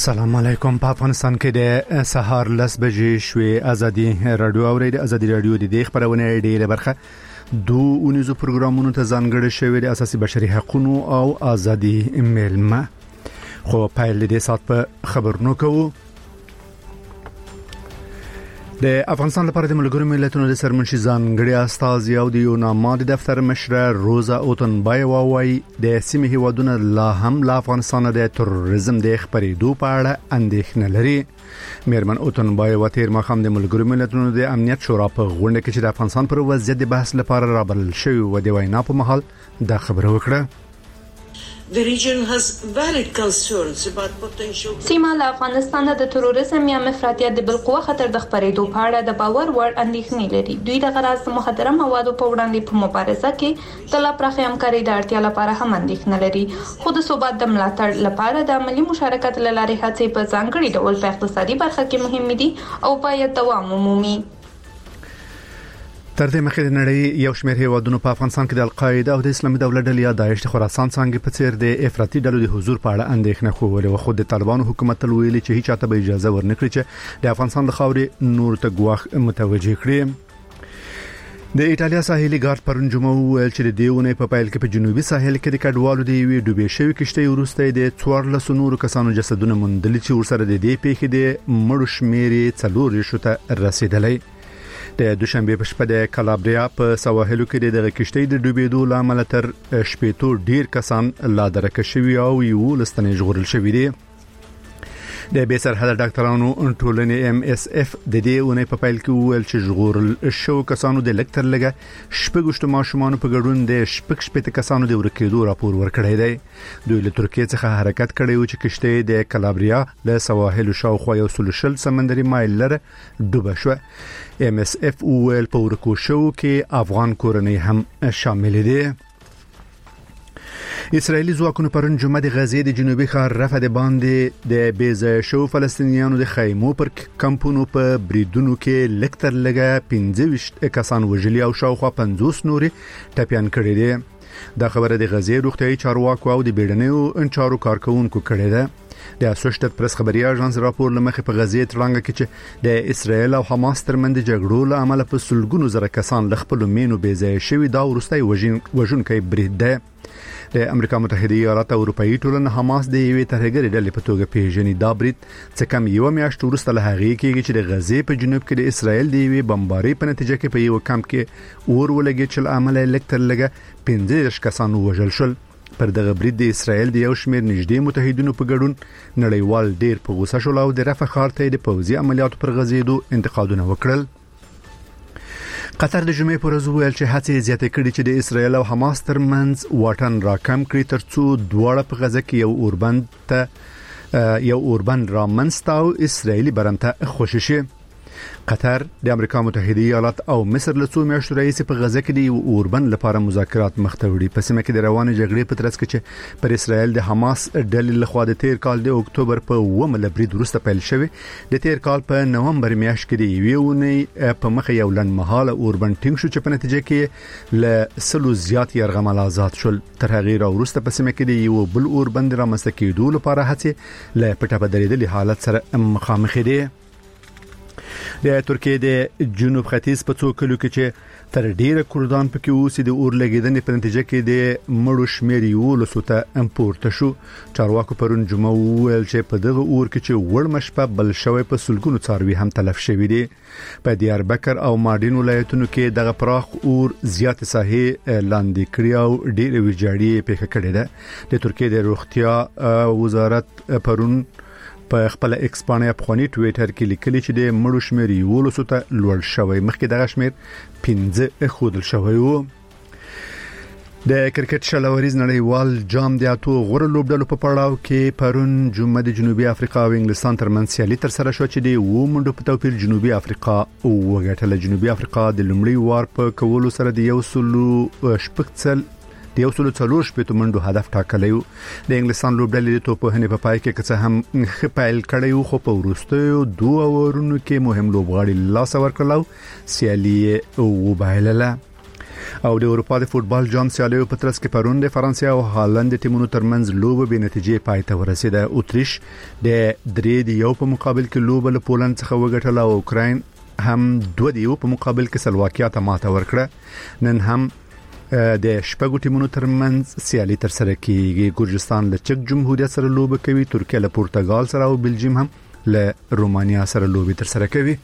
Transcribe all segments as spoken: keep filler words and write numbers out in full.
السلام علیکم. په افغانستان کې د سهار لس بجې شوې. ازادي رادیو اورید. ازادي رادیو د دې خبرونه ډیره برخه دوه اونیزو پروګرامونو ته ځانګړی شوی د اساسي بشري حقوقو او ازادي ملما. خو پایل دې سات په خبرونو کوو. د افغانستان لپاره د ملګرو ملتونو د سرمنشي ځانګړي استاذ یو د یوناما د دفتر مشره روزا اوتنبایوا وايي د سیمې هیوادونو لا هم له افغانستان د تروریزم د خبرېدو په اړه اندېښنه لري. میرمن اوتنبایوا تیر مخام د ملګرو ملتونو د امنیت شورا په غونډه کې چې د افغانستان پر وضعیت د بحث لپاره رابلل شوی و د وینا په محل دا خبره وکړه. The region has valid concerns about potential. سیمه له افغانستان د تروریزم یا افراطیت د بالقوه خطر د خبرېدو په اړه د باور وړ اندېښنې لري. دوی د غراض مخدره موادو په وړاندې په مبارزه کې د لا پراخه همکاري د اړتیا لپاره هم اندېښنه لري. خو د ثبات د ملاتړ لپاره د عملی مشارکت له لارې هڅې په ځانګړي ډول په اقتصادي برخه کې مهمې دي او باید دوام ومومي. تر دې مخکې د نړۍ یو شمېر هیوادونو په افغانستان کې د القاعده او د اسلامي دولت ډلې یا داعش د خراسان څنګه په څیر د افراطي ډلو د حضور په اړه اندېښنه خوله او خود د طالبانو حکومت ویلي چې هیڅ چاته به اجازه ورنکړي چې د افغانستان د خاورې نور ته ګواښ متوجه کړي. د ایتالیا ساحلي ګارد پرون جمعه ویل چې د دیونه په پایل کې په جنوبي ساحل کې د کډوالو د یوې ډوبې شوې کشته ورسته د څوارلس نورو کسانو جسدونه موندل چې ورسره د دې پیښې د مړو شمېر څلور شته رسیدلی. د دوشنبه په شپه د کالابریا په سواحلو کې د کشتۍ د ډوبېدو لامل تر شپېتو ډیر کسان لا درک شوي او یو لستنې ژغورل شوي دي. د بي سرحد ډاکټرانو ټولنې ام اس اف د دې اونۍ په پایل کې ویل چې ژغورل شو کسانو د لکتر لګه شپږشت ماشومان په ګډون د شپږ شپږ کسانو د ورکېدو راپور ورکړی دی. دوی له ترکیه څخه حرکت کړی و چې کشتۍ د کالابریا له سواحل شاوخوا یو سلشل سمندري مایل لره ډوبه شو. ام اس اف ویل په ورکو شو کې افغان کورنۍ هم شامل دي. اسرائیلی ځواکونو پرون جمعه د غزې د جنوبي ښار رفح د باندې د بیځای شو فلسطینیانو د خیمو پر کمپونو په بریدونو کې لکتر لګه پنځه ویشت کسان وژلي او شاوخوا پنځوس نوري ټپيان کړي دي. دا خبره د غزې روغتيایي چارواکو او د بیړنیو انچارو کارکونکو کړي ده. د اسوشیټډ پریس خبري اژانس راپور لمخې په غزې ترانګه کې چې د اسرائیل او حماس ترمنځ جګړو له امله په سلګونو زره کسان له خپل مینو بیځای شوی دا ورستۍ وژن وژونکي برید ده. د امریکا متحده ایالات او اروپאי ټولنه حماس د یوې ترهګرې ډلې په توګه پیژني. دا برید څه کم یو میاشت وروسته له هغې کېږي چې د غزې په جنوب کې د اسرائیل د یوې بمبارۍ په نتیجه کې په یو کمپ کې اور ولګي چې عمله لکتر لګه پنځه کسان وژل شول. پر دغه برید د اسرائیل د یو شمېر نږدې متحدینو په ګډون نړیوال ډیر په غوسه شول او د رفح ښار ته د پوځي عملیاتو پر غزېدو انتقادونه وکړل. قطر د جمعې پر ورځ ویل چې هڅې زیاتې کړي چې د اسرائیل او حماس ترمنځ واټن راکم کړي ترڅو دواړه په غزه کې یو اوربند ته یو اوربند رامنځته او اسرائیلي برمته خوشی شي. قطر د امریکا متحده ایالات او مصر له څو میاشتو راهیسې په غزه کې د اوربند لپاره مذاکرات مخته وړي. په سیمه کې د روانې جګړې په ترڅ کې چې پر اسرائیل د حماس ډلې لخوا د تیر کال د اکتوبر په اوومه له برید وروسته پیل شوی. د تیر کال په نومبر میاشت کې د یوې اونۍ په مخه یو لنډمهاله اوربند ټینګ شو چې په نتیجه کې له سلو زیات یرغمل آزاد شول. تر هغې راوروسته په سیمه کې د یو بل اوربند رامنځته کېدو لپاره هڅې له پټه په درېدلي حالت سره مخامخ دي. د ترکیه د جنوب ختیځ په څو کلو کې چې تر ډیره کردان پکې اوسې د اور لګیدنې په نتیجه کې د مړو شمېر یو لسوته امپورته شو. چارواکو پرون جمعه ویل چې په دغه اور کې چې وړ مشپه بل شوی په سلګونو څاروي هم تلف شوي دي. په دیاربکر او ماردین ولایتونو کې دغه پراخ اور زیات ساحې لاندې کړی او ډېر ویجاړي پیښه کړې ده. د ترکیه د روغتیا وزارت پرون په خپل ایکس باندې افغاني ټویټر کې لیکلي چې د مړو شمېر یو لسوته لوړ شوی. مخکې دغه شمېر پنځه خودل شوی و. د کرکټ شلوریز نړیوال جام د اتو غوړ لوبډلو په پړاو کې پرون جمعه د جنوبي افریقا او انګلستان ترمنځ سیالي تر سره شو چې د و منډو په توپیر جنوبي افریقا وګټله. جنوبي افریقا د لومړي وار په کولو سره د یو سلو شپږ د یو سلو څلور شپېتو منډو هدف ټاکلی و. د انګلستان لوبډلې د توپوهنې په پای کې څه هم ښه پیل کړی و خو په وروستیو دوه اورونو کې مهم لوبغاړي لاس ورکړل او سیالي وبایلله. او د اروپا د فوتبال جام سیالیو په ترڅ کې پرون د فرانسې او هالند ټیمونو ترمنځ لوبه به نتیجې پای ته ورسیده. اوتریش د درې د یو په مقابل کې لوبه له پولند څخه وګټله او اوکراین هم دوه د یو په مقابل کې سلواکیا ته ماته ورکړه. نن هم د شپږو ټیمونو ترمنځ سیالي تر سره کیږي. ګورجستان له چک جمهوریت سره لوبه کوي، ترکیه له پرتګال سره او بلجیم هم له رومانیا سره لوبه تر سره کوي.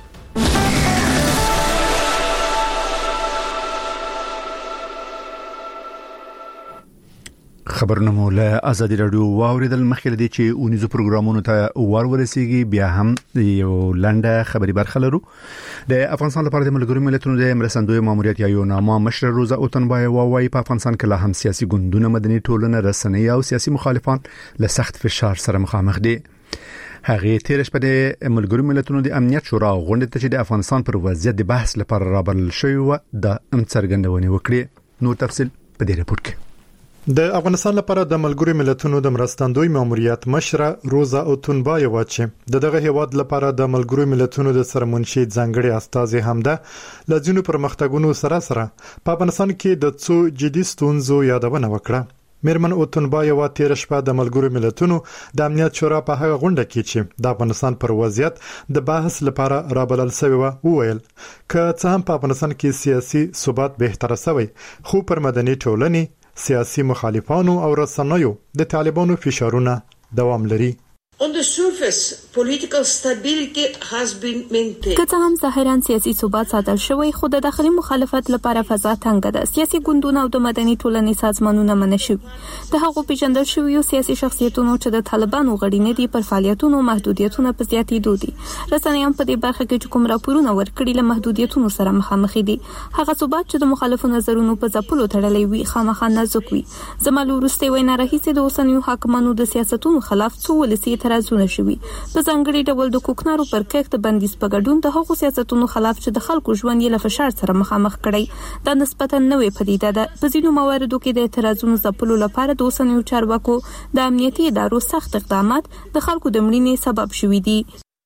خبرونه مو له ازادي رادیو واوریدل. مخکې دي چې اونیزو پروګرامونو ته ور ورسیږي بیا هم یو لنډه خبري برخه لرو. د افغانستان لپاره د ملګرو ملتونو د مرستندوی ماموریت یا یو نامه مشر روزا اوتنبای وايي په افغانستان کې لا هم سیاسي ګوندونه، مدني ټولنه، رسنۍ او سیاسي مخالفان له سخت فشار سره مخامخ دي. هغه تیر شپه د ملګرو ملتونو د امنیت شورا غونډه ته چې د افغانستان پر وضعیت د بحث لپاره رابلل شوی و د امڅرګندونې وکړي. نو تفصیل په دې رپورت کې. د افغانستان لپاره د ملګرو ملتونو د مرستندوی ماموریت مشر روزا اوتنبای واچي د دغه هیواد لپاره د ملګرو ملتونو د سرمنشي ځانګړي استاذ همدا لځینو پرمختګونو سره سره په افغانستان کې د څو جدي ستونزو یادونه وکړه. میرمن اوتنبای وا تیر شپه د ملګرو ملتونو د امنیت شورا په هغه غونډه کې چې د افغانستان پر وضعیت د بحث لپاره رابلل شوی و وویل ک څه هم په افغانستان کې سیاسي ثبات بهتر شوی، خو پر مدني ټولنې، سیاسي مخالفانو او رسنیو د طالبانو فشارونه دوام لري. On the surface, political stability has been maintained. که څه هم ظاهرا سیاسي ثبات ساتل شوی، خو د داخلي مخالفت لپاره فضا تنګه ده. سیاسي ګوندونه او د مدني ټولنې سازمانونه منشي. د هغو پیژندل شوی سیاسي شخصیتونو چې د طالبانو غړي نه دي پر فعالیتونو محدودیتونه په زیاتېدو دي. رسنۍ هم په دې برخه کې کوم راپورونه ورکړي له محدودیتونو سره مخامخ دي. هغه ثبات چې د مخالفو نظرونو په ځپلو تړلې وي خامخا نازک وي. زمالو وروستي وینا راهیسې د اوسنیو حاکمانو د سیاستونو خلاف څو ولسی اعتراضونه شوي. په ځانګړي ډول د کوکنارو پر کښت بندیز په ګډون د هغو سیاستونو خلاف چې د خلکو ژوند یې له فشار سره مخامخ کړي. دا نسبتا نوې پدیده ده. په ځینو مواردو کې د اعتراضونو ځپلو لپاره د اوسنیو چارواکو د امنیتي ادارو سخت اقدامات د خلکو د مړینې سبب شوي دي.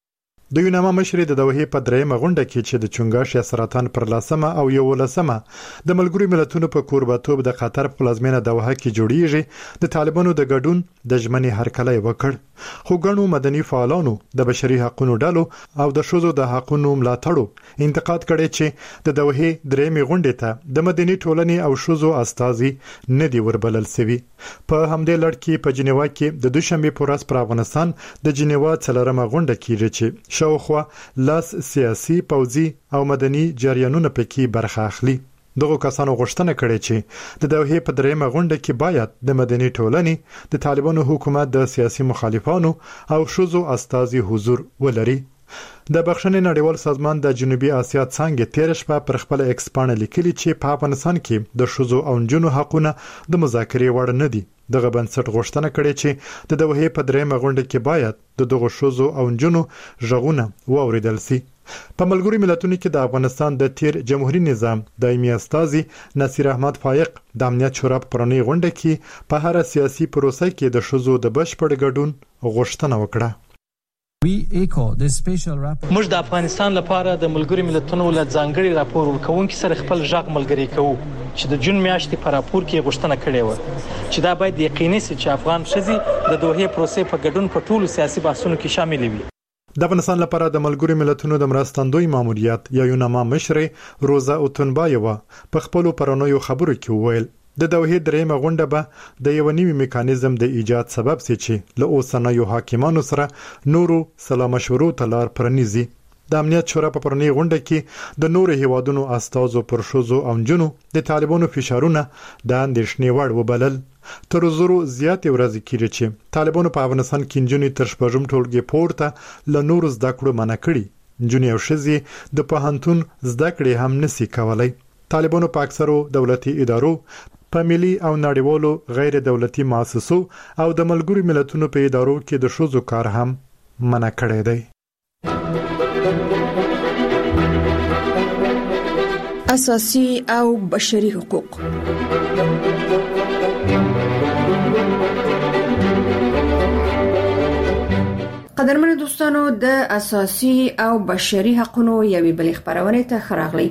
د یونامه مشر د دوحې په درېمه غونډه کې چې د چنګاش یا سرطان پر لاسمه او یو لسمه د ملګرو ملتونو په کورباتوب د قطر پلازمینه دوحه کې جوړیږي د طالبانو د ګډون د ژمنې هرکلی وکړ. خو ګڼو مدني فعالانو د بشري حقوقو ډلو او د شوزو د حقوقو ملاتړو انتقاد کړي چې د دوحې درېمه غونډه ته د مدني ټولنې او شوزو استازي نه دی وربلل سوي. په همدې لړ کې په جنیوا کې د دوشنبه په ورځ پر افغانستان د جنیوا څلورمه غونډه کېږي چې شاوخوا لاس سیاسي، پوځي او مدني جریانونه پکې برخه اخلي. دغه کسانو غوښتنه کړې چې د دوحې په درېمه غونډه کې باید د مدني ټولنې، د طالبانو حکومت، د سیاسي مخالفانو او شوزو استازي حضور ولري. د بخښنې نړیوال سازمان د جنوبي اسیا څنګه تیر شپه پر خپل ایکس پاڼه لیکلي چې په افغانستان کې د شوزو او نجونو حقوقونه د مذاکرې وړ نه دي. دغه بنسټ غوښتنه کړې چې د دوحې په درېمه غونډه کې باید د دغه شوزو او نجونو ژغونه واوریدل شي. په ملګرو ملتونو کې د افغانستان د تیر جمهوریت نظام دایمي استازي نصیر احمد فایق د امنیت شورا په پرونی غونډه کې په هر سیاسي پروسه کې د شوزو د بشپړ ګډون غوښتنه وکړه. موږ د افغانستان لپاره د ملګرو ملتونو له ځانګړي راپور ورکوونکو سره خپل ژغ ملګری کوو چې د جون میاشتې په راپور کې غوښتنه کړې و چې دا باید یقیني شي چې افغان ښځې د دوحې پروسې په ګډون په ټولو سیاسي بحثونو کې شامل وي. د افغانستان لپاره د ملګرو ملتونو د مرستندوی ماموریت یا یوناما مشر روزا اوتنبای په خپل پرونیو خبرو کې وویل د دوحې درېمه غونډه به د یو نوي میکانیزم د ایجاد سبب شي چې له اوسنیو حاکمانو سره نورو سلام مشورو ته لار پرانیزي. د امنیت شورا په پرونی غونډه کې د نورو هیوادونو استازو پر شوزو او نجونو د طالبانو فشارونه د اندېښنې وړ وبلل. تر زورو زیات ورځې کېږي چې طالبانو په افغانستان کې نجونې تر شپږم ټولګي پورته له نورو زده کړو منع کړي. نجونې او ښځې د پوهنتون زده کړې هم نشي کولای. طالبانو په اکثرو دولتي ادارو، په ملي او نړیوالو غیر دولتي مؤسسو او د ملګرو ملتونو په ادارو کې د شوزو کار هم منع کړی دی. اساسي او بشري حقوق. قدرمن دوستانو، د اساسي او بشري حقوقو یوې بلې خبرونه ته خراغلي.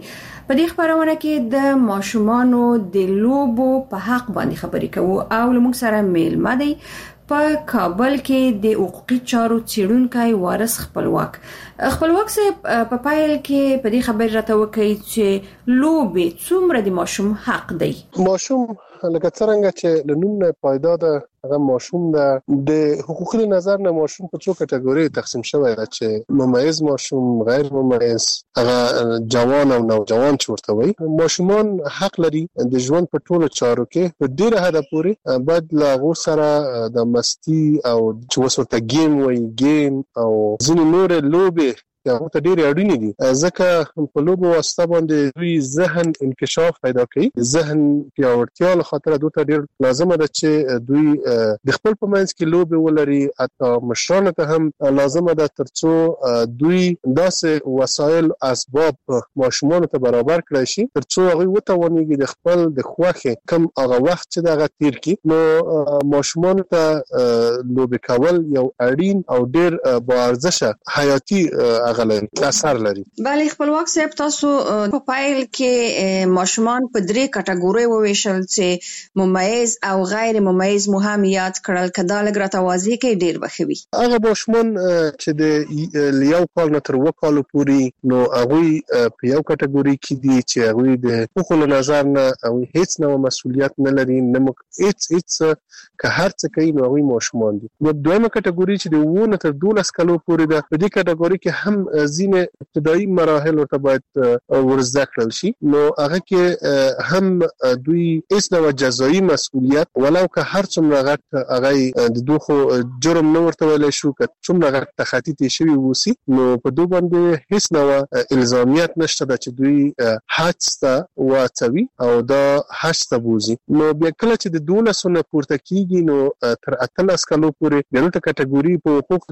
په دې خبرونه کې د ماشومانو د لوبو په حق باندې خبرې کوو او لمونږ سره میلمه دی په کابل کې د حقوقي چارو څېړونکی وارث خپلواک خپلواک صاحب په پایل کې په دې خبر راته وکړي چې لوبې څومره د ماشوم حق دی. ماشوم لکه څنګه چې لنوم نه پایدا ده هغه ماشوم ده د حقوقي نظر نه ماشوم په څو کټګوري تقسیم شوی دی چې ممیز ماشوم غیر ممیز هغه جوان او نوجوان چورته وي. ماشومان حق لري د ژوند په ټولو چارو کې په ډیره حد پورې باید لا غو سره د مستی او چې وسورته گیم وي گیم او ځینې نور لوبې هغه ته ډېر اړینې دي ځکه په لوبو واسطه باندې دوی ذهن انکشاف پیدا کوي. ذهن پیاوړتیا لخاطر دوی ته ډېر لازمه ده چې دوی د خپل په منځ کې لوبې ولري. حتی مشرانو ته هم لازمه ده ترڅو دوی داسې وسایل اسباب ماشومانو ته برابر کړي شي ترڅو هغه وتوانيږي د خپل د خوښه کم هغه وخت چې دغه تیر کی نو ماشومانو ته لوبې کول یو اړین او ډېر با ارزشه حیاتي غلري اثر لري. بله خپلواک صاحب تاسو په پایل کې ماشومان په درې کټګوري وویشل چې ممیز او غیر ممیز مهم یاد کړل کدا لګ را توازی کې ډیر بخوي. هغه ماشومان چې د یو کال نه تر وکړو پورې نو هغه په یو کټګوري کې دي چې هغه د حقوقو نظر نه او هیڅ نو مسولیت نه لري نه هیڅ هیڅ که هر څه کوي نو هغه ماشومان دي. نو دویمه کټګوري چې د ونه تر دولس کالو پورې ده په دې کټګوري کې هم ځینې ابتدایي مراحل ورته باید ورزده کړل شي نو هغه کې هم دوی هیڅ ډول جزایي مسؤلیت ولو که هر څومره غټ هغه د دوه جرم نه ورته ویل شو که څومره غټ تخطیط شوی وسی نو په دوه باندې هیڅ ډول الزامیت نشته چې دوی حج ته واچوي او دا حج ته بوزي. نو بیا کله چې د دولسونه پورته کیږي نو تر اتلس کالو پورې دغه کټګوري په حقوق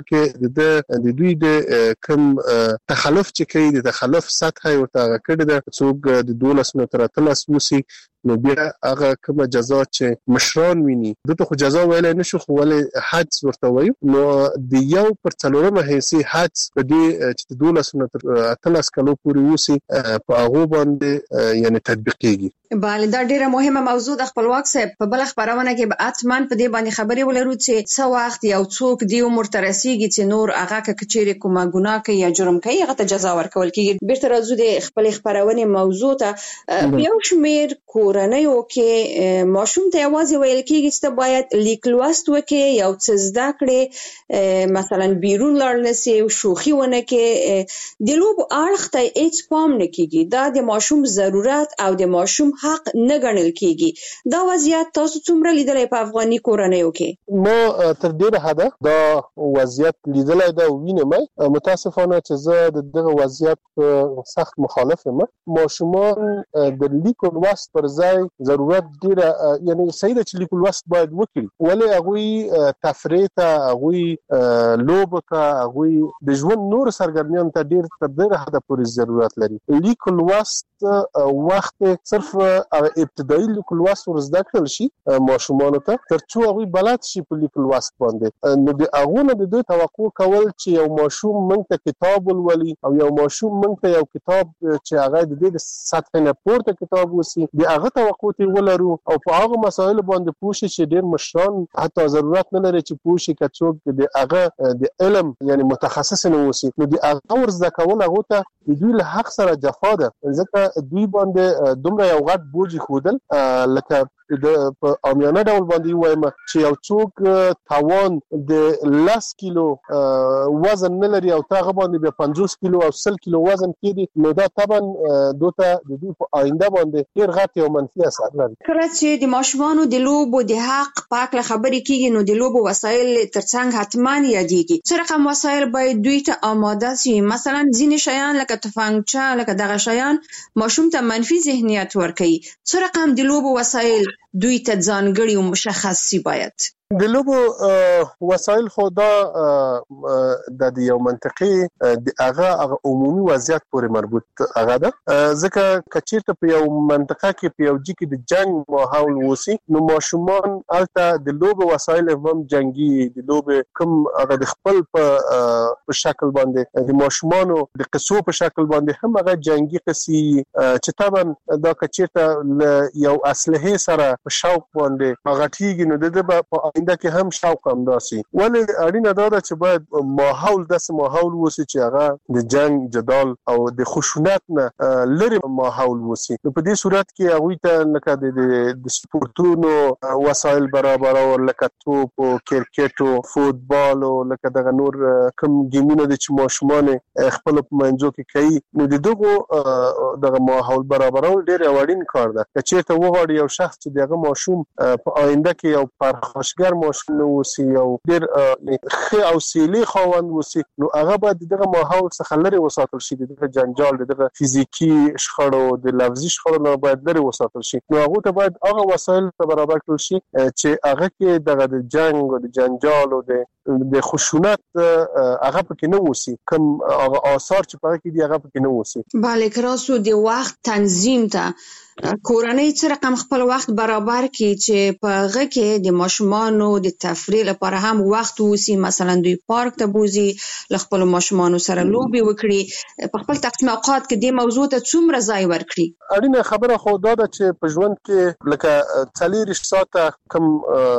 کې د دوی د کم تخلف چې کوي د تخلف سطح ورته کړی ده څوک د دولس نه تر اتلس وسی نو بیا هغه کومه جزا چې مشران ویني دغه خو جزا ویل نه شو خو ولې حد ورته وایي نو د یو پر څلورمه حصے حد په دې چې دولس نه تر اتلس کلو پورې وسی په هغه باندې یعنی تطبیقيږي. بله دا ډیره مهمه موضوع د خپلواک صاحب په بل خبرونه کې به اتمن په دې باندې خبرې ولرو چې څو وخت یو څوک دی عمر ترسيږي چې نور هغه کچېره کومه ګناه کوي یا جرم کوي هغه ته جزا ورکول کیږي. بیرته راځو د خپل خبرونه موضوع ته یو شمیر کورنیو کې ماشوم ته یوازې ویل کیږي چې باید لیک لوست وکړي یو څه زده کړي مثلا بیرون لاړ نسی او شوخي ونه کې د لوب اړخ ته هیڅ پام نه کیږي. دا د ماشوم ضرورت او د ماشوم حق نه ګڼل کیږي. دا وضعیت تاسو څومره لیدلای په افغاني کورنیو کې؟ ما تر ډیره حده دا وضعیت لیدلای دا وینم. متاسفانه چې زه د دغه وضعیت سخت مخالف یم. ماشومان د لیک او لوست پر ځای ضرورت ډیره یعنی صحیح ده چې لیک او لوست باید وکړي ولې هغه تفریح ته هغه لوب ته هغه د ژوند نور سرګرمیان ته ډیر تر ډیره حده پورې ضرورت لري. لیک او لوست وخت صرف ابتدایي لیک او لوست ورزده کړل شي ماشومان ته ترڅو هغه بلد شي په لیک او لوست باندې. نو د هغه نه د دوی توقع کول چې یو ماشوم موږ ته کتاب ولولي او یو ماشوم موږ ته یو کتاب چې هغه د دې سطح نه پورته کتاب وسی د هغه توقع ته ولرو او په هغه مسایل باندې پوښي چې ډیر مشران حتی ضرورت نه لري چې پوښي کڅوک د هغه د علم یعنی متخصص نه وسی نو د هغه ورزده کول هغه ته د دوی له حق سره جفا ده ځکه دوی باندې دومره یو غټ بوج خودل لکه د عامیانه ډول باندې وایم چې یو څوک توان د لس کیلو وزن نه لري او تاغه باندې به پنځوس کیلو او سل کیلو وزن کېږي نو دا طبعا دوته د دې په آینده باندې ډیر غټ یو منفي اثر لري. کله چې د ماشومانو د لوبو د حق پاک له خبرې کیږي نو د لوبو وسایل ترڅنګ حتمان یادېږي. څه رقم وسایل باید دوی ته آماده شي؟ مثلا ځینې شیان لکه تفنګچه لکه دغه شیان ماشوم ته منفي ذهنیت ورکوي. څه رقم د لوبو وسایل دوی ته ځانګړي او مشخص سي باید؟ د لوبو وسایل خو دا د یو منطقي د هغه هغه عمومي وضعیت پورې مربوط هغه ده، ځکه کچیرته په یو منطقه کې په یو ځای کې د جنگ ماحول وسی نو ماشومان الته د لوبو وسایل هم جنگي د لوبو کوم هغه د خپل په شکل باندې د ماشومانو د قصو په شکل باندې هم هغه جنگي قصي چې طبعا دا کچیرته یو اسلحه سره په شوق باندې هغه ټیګ نو د په آینده کې هم شوق هم داسي، ولی اړینه دا ده چې باید ماحول داسې ماحول وسی چې هغه د جنگ جدال او د خشونت نه لري ماحول وسی. نو په دې صورت کې هغه ته لکه د سپورتونو وسایل برابر او لکه توپ او کرکټ او فوتبال او لکه دغه نور کوم ګیمونه د چې ماشومان خپل په منځو کې کوي، نو د دغه دغه ماحول برابرول ډېر اړین کار ده. چې ته وغواړي یو شخص چې دغه ماشوم په آینده کې یو پرخاشګر ماشوم وسی او ډېر ښه او سیلي خوند وسی، نو هغه باید دغه ماحول څخه لري وساتل شي، دغه جنجال دغه فزیکی شخړو د لفظي شخړو نه باید لري وساتل شي. نو هغه ته باید هغه وسایل برابر کړل شي چې هغه کې دغه د جنگ او د جنجال او د د خشونت هغه پکې نه وسی، کوم هغه آثار چې پکې دي هغه پکې نه وسی. bale کراسو د وخت تنظیم ته کورنۍ څه رقم خپل وخت برابر کړي چې په هغه کې د ماشومانو د تفریح لپاره هم وخت وسی، مثلا دوی پارک ته بوزي، ل خپل ماشومانو سره لوبي وکړي، په خپل تقسیم اوقات کې د موضوع ته څومره ځای ورکړي؟ اړینه خبره خو دا ده چې په ژوند کې لکه څلور ساعته کم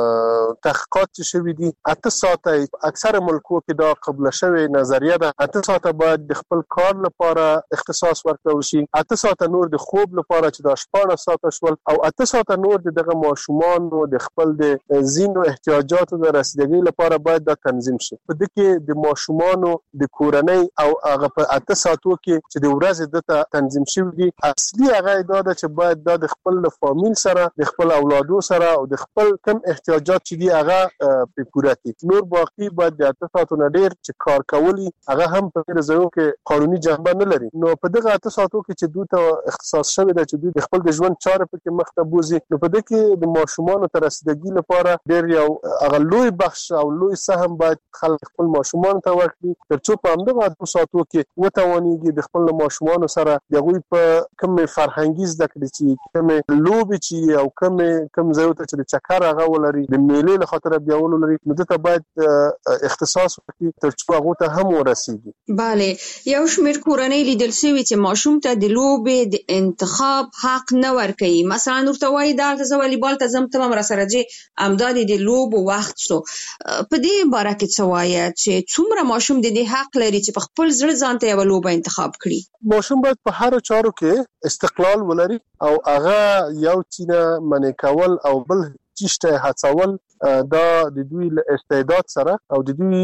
تحقیقات چې شوي دي، اته ساعته اکثر ملکو کې دا قبول شوی نظریه ده، اته ساعته باید د خپل کار لپاره اختصاص ورکړل شي، اته ساعته نور د خوب لپاره چې دا شپږ ساعته شول، او اته ساعته نور دغه ماشومان او د خپل د زینو احتیاجاتو د رسیدګۍ لپاره باید دا تنظیم شي. په دې کې د ماشومانو د کورنۍ او هغه په اته ساعتو کې چې د ورځې د تنظیم شوی دي، اصلي هغه دا ده چې باید دا د خپل فامیل سره د خپل اولادو سره او د خپل کم احتیاجات چې دي هغه په پوره کړي. نور باقي باید د اته ساعتو نه ډیر چې کار کوي هغه هم په ډیر ځایو کې قانوني جنبه نه لري. نو په دغه اته ساعتو کې چې دوی ته اختصاص شوی ده چې دوی خپل د ژوند چارې پکې مخته بوزي، نو په دې کې د ماشومانو تر رسیدګۍ لپاره ډېر یو هغه لوی بخش او لوی سهم باید خلک خپل ماشومان ته ورکړي، ترڅو په همدغه اته ساعتو کې وتوانیږي د خپل ماشومانو سره د هغوی په کوم فرهنګي زده کړې چې کوم لوبې چې او کوم کوم ځایو ته چې د چکر هغه ولري د میلې له خاطر بیا ولري، نو دته باید اختصاص ورکړي ترڅو هغه ته هم ورسیږي. bale یو شمېر کورنۍ لیدل شوي چې ماشوم ته د لوبې د انتخاب حق نه ورکوي، مثلا ورته وایي دا ته والیبال ته ځم ته هم راسره ځې، همدا د لوبو وخت شو. په دې باره کې څه وایي چې څومره ماشوم د دې حق لري چې په خپل زړه ځان ته یوه لوبه انتخاب کړي؟ ماشوم باید په هر چارو کې استقلال ولري او هغه یو چینه منې کول او بل چیشته هڅول دا د دوی له استعداد سره او د دوی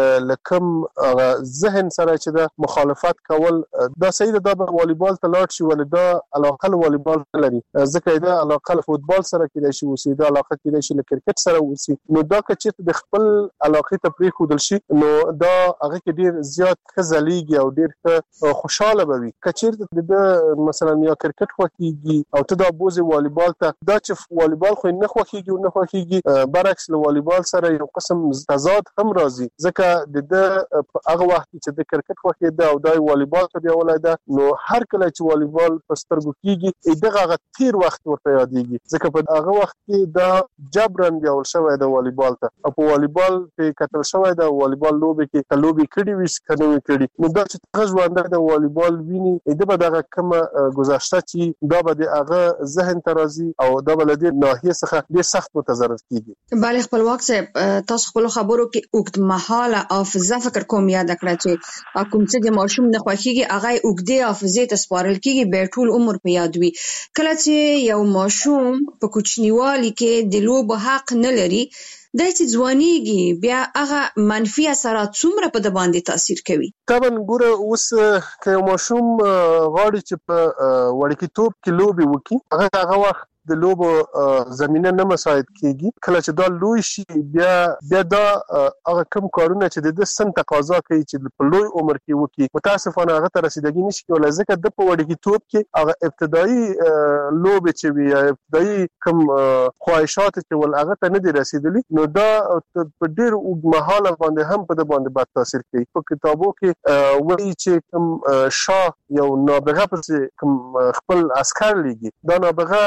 لکم ذهن سره چې دا مخالفت کول دا صحیح ده. دا به والیبال ته لاړ شي ولې دا علاقه له والیبال نه لري، ځکه دا علاقه له فوتبال سره کېدای شي وسی، دا علاقه کېدای شي له کرکټ سره وسی. نو دا که چې د خپل علاقه ته پریښودل شي نو دا هغه کې ډیر زیات خزلېږي او ډیر خوشاله بوي. که چې د مثلا یا کرکټ خوښيږي او ته دا بوزي والیبال ته، دا چې والیبال خو نه خوښيږي او نه خوښيږي، برعکس له والیبال سره یو قسم تضاد هم راځي، ځکه د هغه وخت چې د کرکټ خوښي ده او د والیبال ته دی ولای ده، نو هر کله چې والیبال په سترګو کېږي دغه تیر وخت ورته یادېږي، ځکه په هغه وخت کې دا جبرن دی ول شوی د والیبال ته او په والیبال کې کتل شوی د والیبال لوبې کې کلوبي کړي وي کنه وي کړي، نو دا چې هغه ژوند د والیبال ویني د به دغه کومه گذشته چې دا به د هغه ذهن ته راځي او دا بل د ناحیه څخه ډېر سخت متضرر کیږي. bale خپلواک صاحب تاسو خپل خبرو کې اوږدمهاله حافظه فکر کوم یاد کړئ چې کوم څه د ماشوم نه خوښيږي هغه اوږدې حافظې ته سپارل کیږي به ټول عمر په یاد وي. کله چې یو ماشوم په کوچنیوالي کې د لوبو حق نه لري، دا چې ځوانيږي بیا هغه منفي اثرات څومره په د باندې تاثیر کوي؟ طبعا ګوره اوس که یو ماشوم غواړي چې په وړکتوب کې لوبي وکړي، هغه هغه وخت د لوبو زمينه نه مساعد کیږي. کله چې دا لوی شي بیا بیا دا هغه کم کارونه چې د سن تقاضا کوي چې په لوی عمر کې وکړي متاسفانه هغه ته رسیدګي نشي کولای ځکه د په وړ کې توپ کې هغه ابتدایي لوب چې وي ابتدایي کم خواهشات چې ول هغه ته نه دي رسیدلي نو دا په ډیر اوږدمهاله باندې هم په د باندې بد تاثیر کوي. په کتابو کې وایي چې کم شاه یو نابغه پر کم خپل عسكر لګي دا نابغه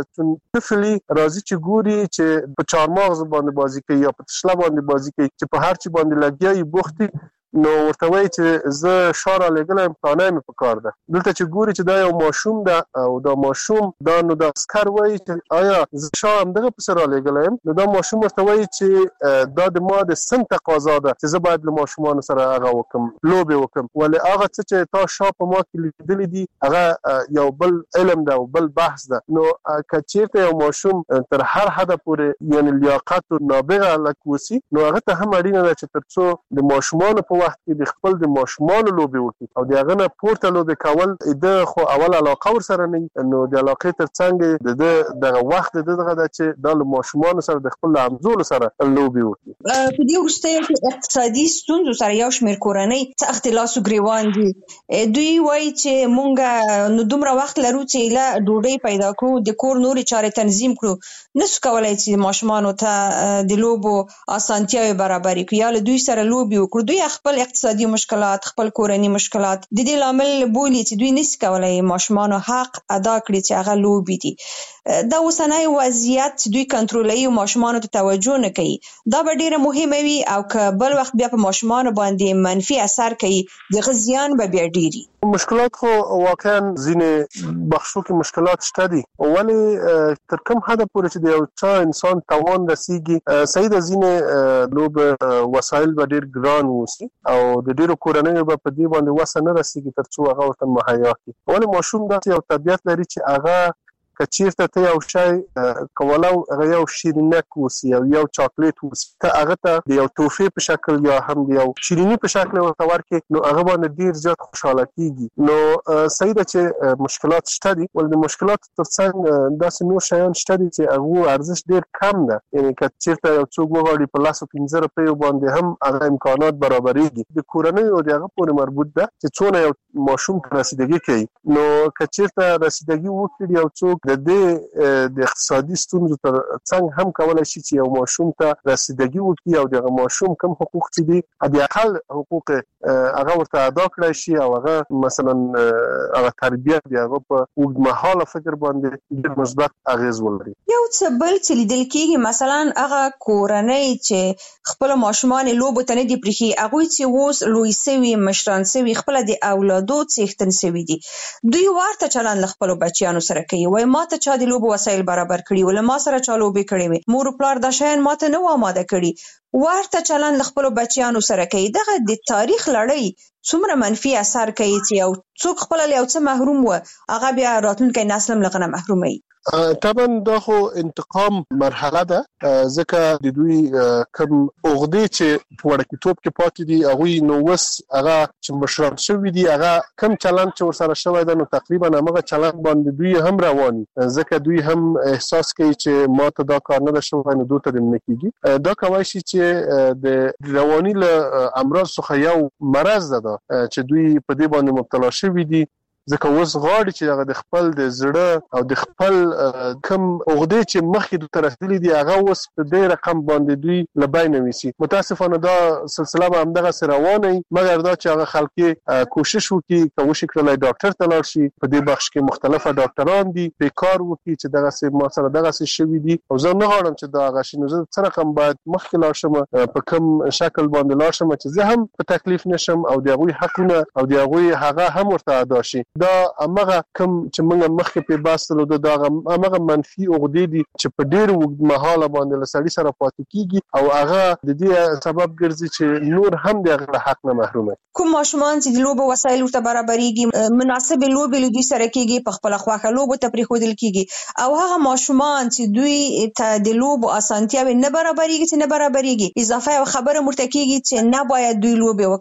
طفلی راځي چې ګوري چې په چارمغز باندې بازی کوي یا په تشله باندې بازی کوي چې په هر چی باندې لګي بوختي نو ورته وایي چې زه شاره لګلم پلانای مې په کار ده. دلته چې ګوري چې دا یو ماشوم ده او دا ماشوم دا نو د عسكر وایي چې آیا زه شاه هم دغه په سره لګلم نو دا ماشوم ورته وایي چې دا د ما د سن تقاضا ده چې زه باید له ماشومان سره هغه وکم لوبې وکم ولې هغه څه چې تا شاه په ما کې لیدلې دي هغه یو بل علم ده او بل بحث ده. نو کچېرته یو ماشوم تر هر حد پورې یعنی لیاقت او نابغه لکوسی نو هغه ته هم اړینه ده چې ترڅو د ماشومان په وخت کې د خپل د ماشومان لوبي وکړي او د هغه نه پورته لوبي کول د خو اول علاقه ور سره نه نو د علاقې ترڅنګ د دغه وخت دغه د چې د ماشومان سره د خپل همزول سره لوبي وکړي. په دې وروسته کې اقتصادي ستونزو سره یو شمېر کورنۍ سخت لاس ګریوان دي. دوی وایي چې مونږ نو دومره وخت لرو چې لا ډوډۍ پیدا کړو د کور نوري چارې تنظیم کړو نسو کولای چې ماشومان ته د لوبو اسانتیاوي برابر کړي یا له دوی سره لوبي وکړو. دوی خپل اقتصادي مشکلات خپل کورنۍ مشکلات د دې لامل بولی چې دوی نشي کولای ماشومان حق ادا کړي چې هغه لوبي دي. دا اوسنۍ وضعیت دوی کنټرولوي او ماشومان ته توجه نه کوي دا به ډیره مهمه وي او که بل وخت بیا په ماشومان باندې منفي اثر کوي د غزيان به بیا ډیری. مشکلات خو واقعا ځینې بخشو کې مشکلات شته دي ولی تر کوم حد پورې چې د یو چا انسان توان رسیږي سید ځینې لوب وسایل به ډیر ګران وسی او د ډیرو کورنیو په دې باندې وسه نه رسیږي ترڅو هغه ورته مهیا کړي. ولی ماشوم د یو طبيعت لري چې هغه کچیرته ته یو شی کولو هغه یو شیرینک وسی او یو چاکلیټ وسی ته هغه ته د یو توفی په شکل یا هم د یو شیرینی په شکل ورته ورکړي نو هغه باندې ډیر زیات خوشاله کیږي. نو سیده چې مشکلات شته دي ول د مشکلات ترڅنګ داسې نور شیان شته دي چې هغه ارزښت ډیر کم ده یعنی کچیرته یو څوک وغواړي په لاس پنځه روپیو باندې هم هغه امکانات برابرېږي. د کورنۍ او دغه پورې مربوط ده چې څونه یو ماشوم رسیدګي کوي نو کچیرته رسیدګي وکړي یو څوک د دې د اقتصادي ستونزو تر څنګ هم کولای شي چې یو ماشوم ته رسیدګي وکړي او دغه ماشوم کوم حقوق دي د اقل حقوق هغه ورته ادا کړی شي او هغه مثلا هغه تربیت دی هغه په اوږدمهاله فکر باندې ډېر مثبت اغیز ولري. یو څه بل چې لیدل کېږي مثلا هغه کورنۍ چې خپل ماشومان لوبو ته نه دي پرېښي هغوی چې اوس لوی سوي مشران سوي خپل د اولادو څښتن سوي دي دوی ورته چلند له خپلو بچیانو سره کوي وایي ما ته چا د لوبو وسایل برابر کړي ول ما سره چا لوبې کړې وي مور او پلار دا شیان ما ته نه و آماده کړي ورته چلند له خپلو بچیانو سره کوي. دغه د تاریخ لړۍ څومره منفي اثر کوي چې یو څوک خپل له یو څه محروم و هغه بیا راتلونکي نسل هم لغنه محرومي. طبعا دا خو انتقام مرحله ده ځکه د دوی کوم اوغدي چې په وړکتوب کې پاتې دي هغه نو وس هغه چې مشران شوی دي هغه کم چلند چې ورسره شوی ده نو تقریبا هغه چلند باندې دوی هم رواني ځکه دوی هم احساس کوي چې ما ته دا کار نه ده شوی نو دوی ته نه کیږي. دا کوي چې د رواني له امراض څخه یو مرض ده چې دوی په دې باندې مبتلا شوی دي ځکه اوس غواړي چې هغه د خپل د زړه او د خپل کم اوغدي چې مخکې د ترسدلې دي هغه اوس په دې رقم باندې دوی لباینه وسی. متاسفانه دا سلسله به همدغه سره روانه مګر دا چې هغه خلک کوشش وکړي کوشش کړي ډاکټر ته لاړ شي په دې بخش کې مختلفه ډاکټران دي په کار وکړي چې دغه سه ما سره دغه سه شوی دي او زه نه غواړم چې دا هغه شنو زه سره کوم باید مخکې لاړ شم په کوم شکل باندې لاړ شم چې زه هم په تکلیف نشم او دغه حقونه او دغه هغه هم ورته ادا شي. دا امغه کوم چې موږ مخکې په باسلو دا امغه منفي اوغدي دي چې په ډېر وګت مهاله باندې لسړي سره پاتې کیږي او هغه د دې سبب ګرځي چې نور هم دغه حق نه محروم دي. کوم ماشومان چې د لوبو وسایل ورته برابرېږي مناسب لوبې لدی سره کیږي په خپل خواخه لوبو ته پریښودل کیږي او هغه ماشومان چې دوی ته د لوبو اسانتیاوي نه برابرېږي چې نه برابرېږي اضافه خبره مرته کیږي چې نه باید دوی لوبې وکړي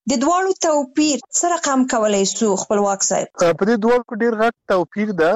د دواړو توپیر څه رقم کولای شو خپلواک صاحب؟ په دې دوه کې ډیر غټ توپیر ده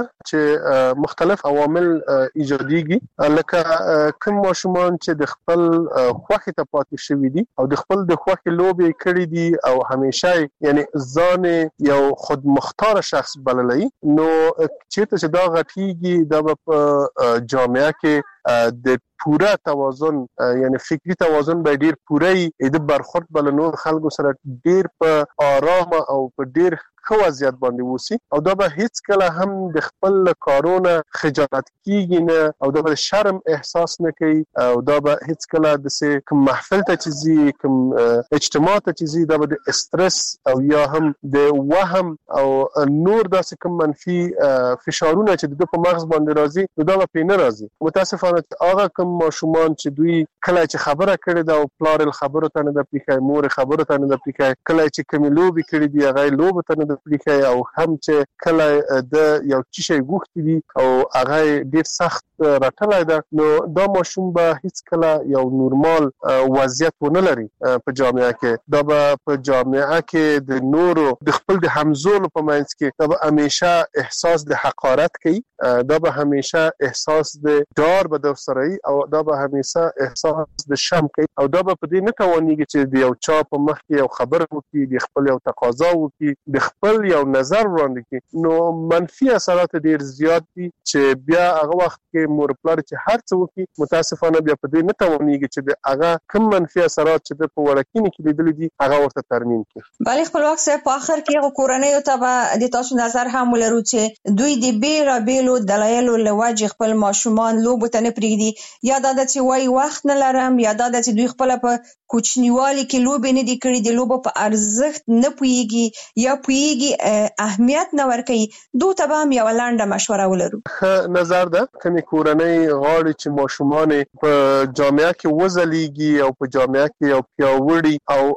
چې مختلف عوامل ایجاديږي، لکه کوم ماشومان چې د خپل خوښه ته پاتې شوي دي او د خپل د خوښه لوبې کړې دي او همیشه یعنی ځان یو خود مختار شخص بللې، نو چیرته چې دا غټیږي دا په جامعه کې د پورا توازن یعنی فکری توازن به ډیر پوره د برخورد بل نور خلکو سره ډیر په آرام او په ډیر خو وضعیت باندې وسی او دا به هیڅ کله هم د خپل کارونه خجالت کیږي نه او دا به شرم احساس نه کوي او دا به هیڅ کله د سه کوم محفل ته چیزي کوم اجتماع ته چیزي دا به د استرس او یا هم د وهم او نور داسې کوم منفي فشارونه چې د په مغز باندې راځي دا به پینه راځي. متاسفانه هغه کوم ماشومان چې دوی کله چې خبره کړي دا او پلار خبره ته نه د پریخای مور خبره ته نه د پریخای کله چې کوم لوبي کړي دی هغه لوب ته نه پریخای او هم چې کله د یو چی غوښتي دي او هغه ډیر سخت راټلای ده، نو دا ماشوم به هیڅ کله یو نورمال وضعیت ونه لري په جامعه کې. دا به په جامعه کې د نورو د خپل د همزولو په منځ کې دا به همیشه احساس د حقارت کوي، دا به همیشه احساس د ډار به در سره او دا به همیشه احساس د شم کوي او دا به په دې نه توانیږي چې د یو چا په مخ کې یو خبر وکړي، د خپل یو تقاضا وکړي، د خپل یو نظر وړاندې کړي. نو منفي اثرات ډیر زیات دي چې بیا هغه وخت کې مور پلار چې هر څه وکړي متاسفانه بیا په دې نه توانیږي چې د هغه کوم منفي اثرات چې په وړکینه کې لیدل دي هغه ورته ترمیم کړي. بلې خپلواک صاحب په اخر کې هغه کورنۍ ته به د تاسو نظر هم ولرو چې دوی د بیره بیلو دلایلو لوجه خپل ماشومان لوب ته نه پریږدي، یا دا چې وای وخت نه لرم، یا دا چې دوی خپل په کوچنیوالي کې لوب نه دي کړی، د لوب په ارزښت نه پويږي یا پويږي اهمیت نه ورکوي. دوی ته هم یو لنډه مشوره ولرو. نظر ده کمی کورنۍ غواړي چې ماشومان په جامعه کې وزلیږي او په جامعه کې یو پیاوړي او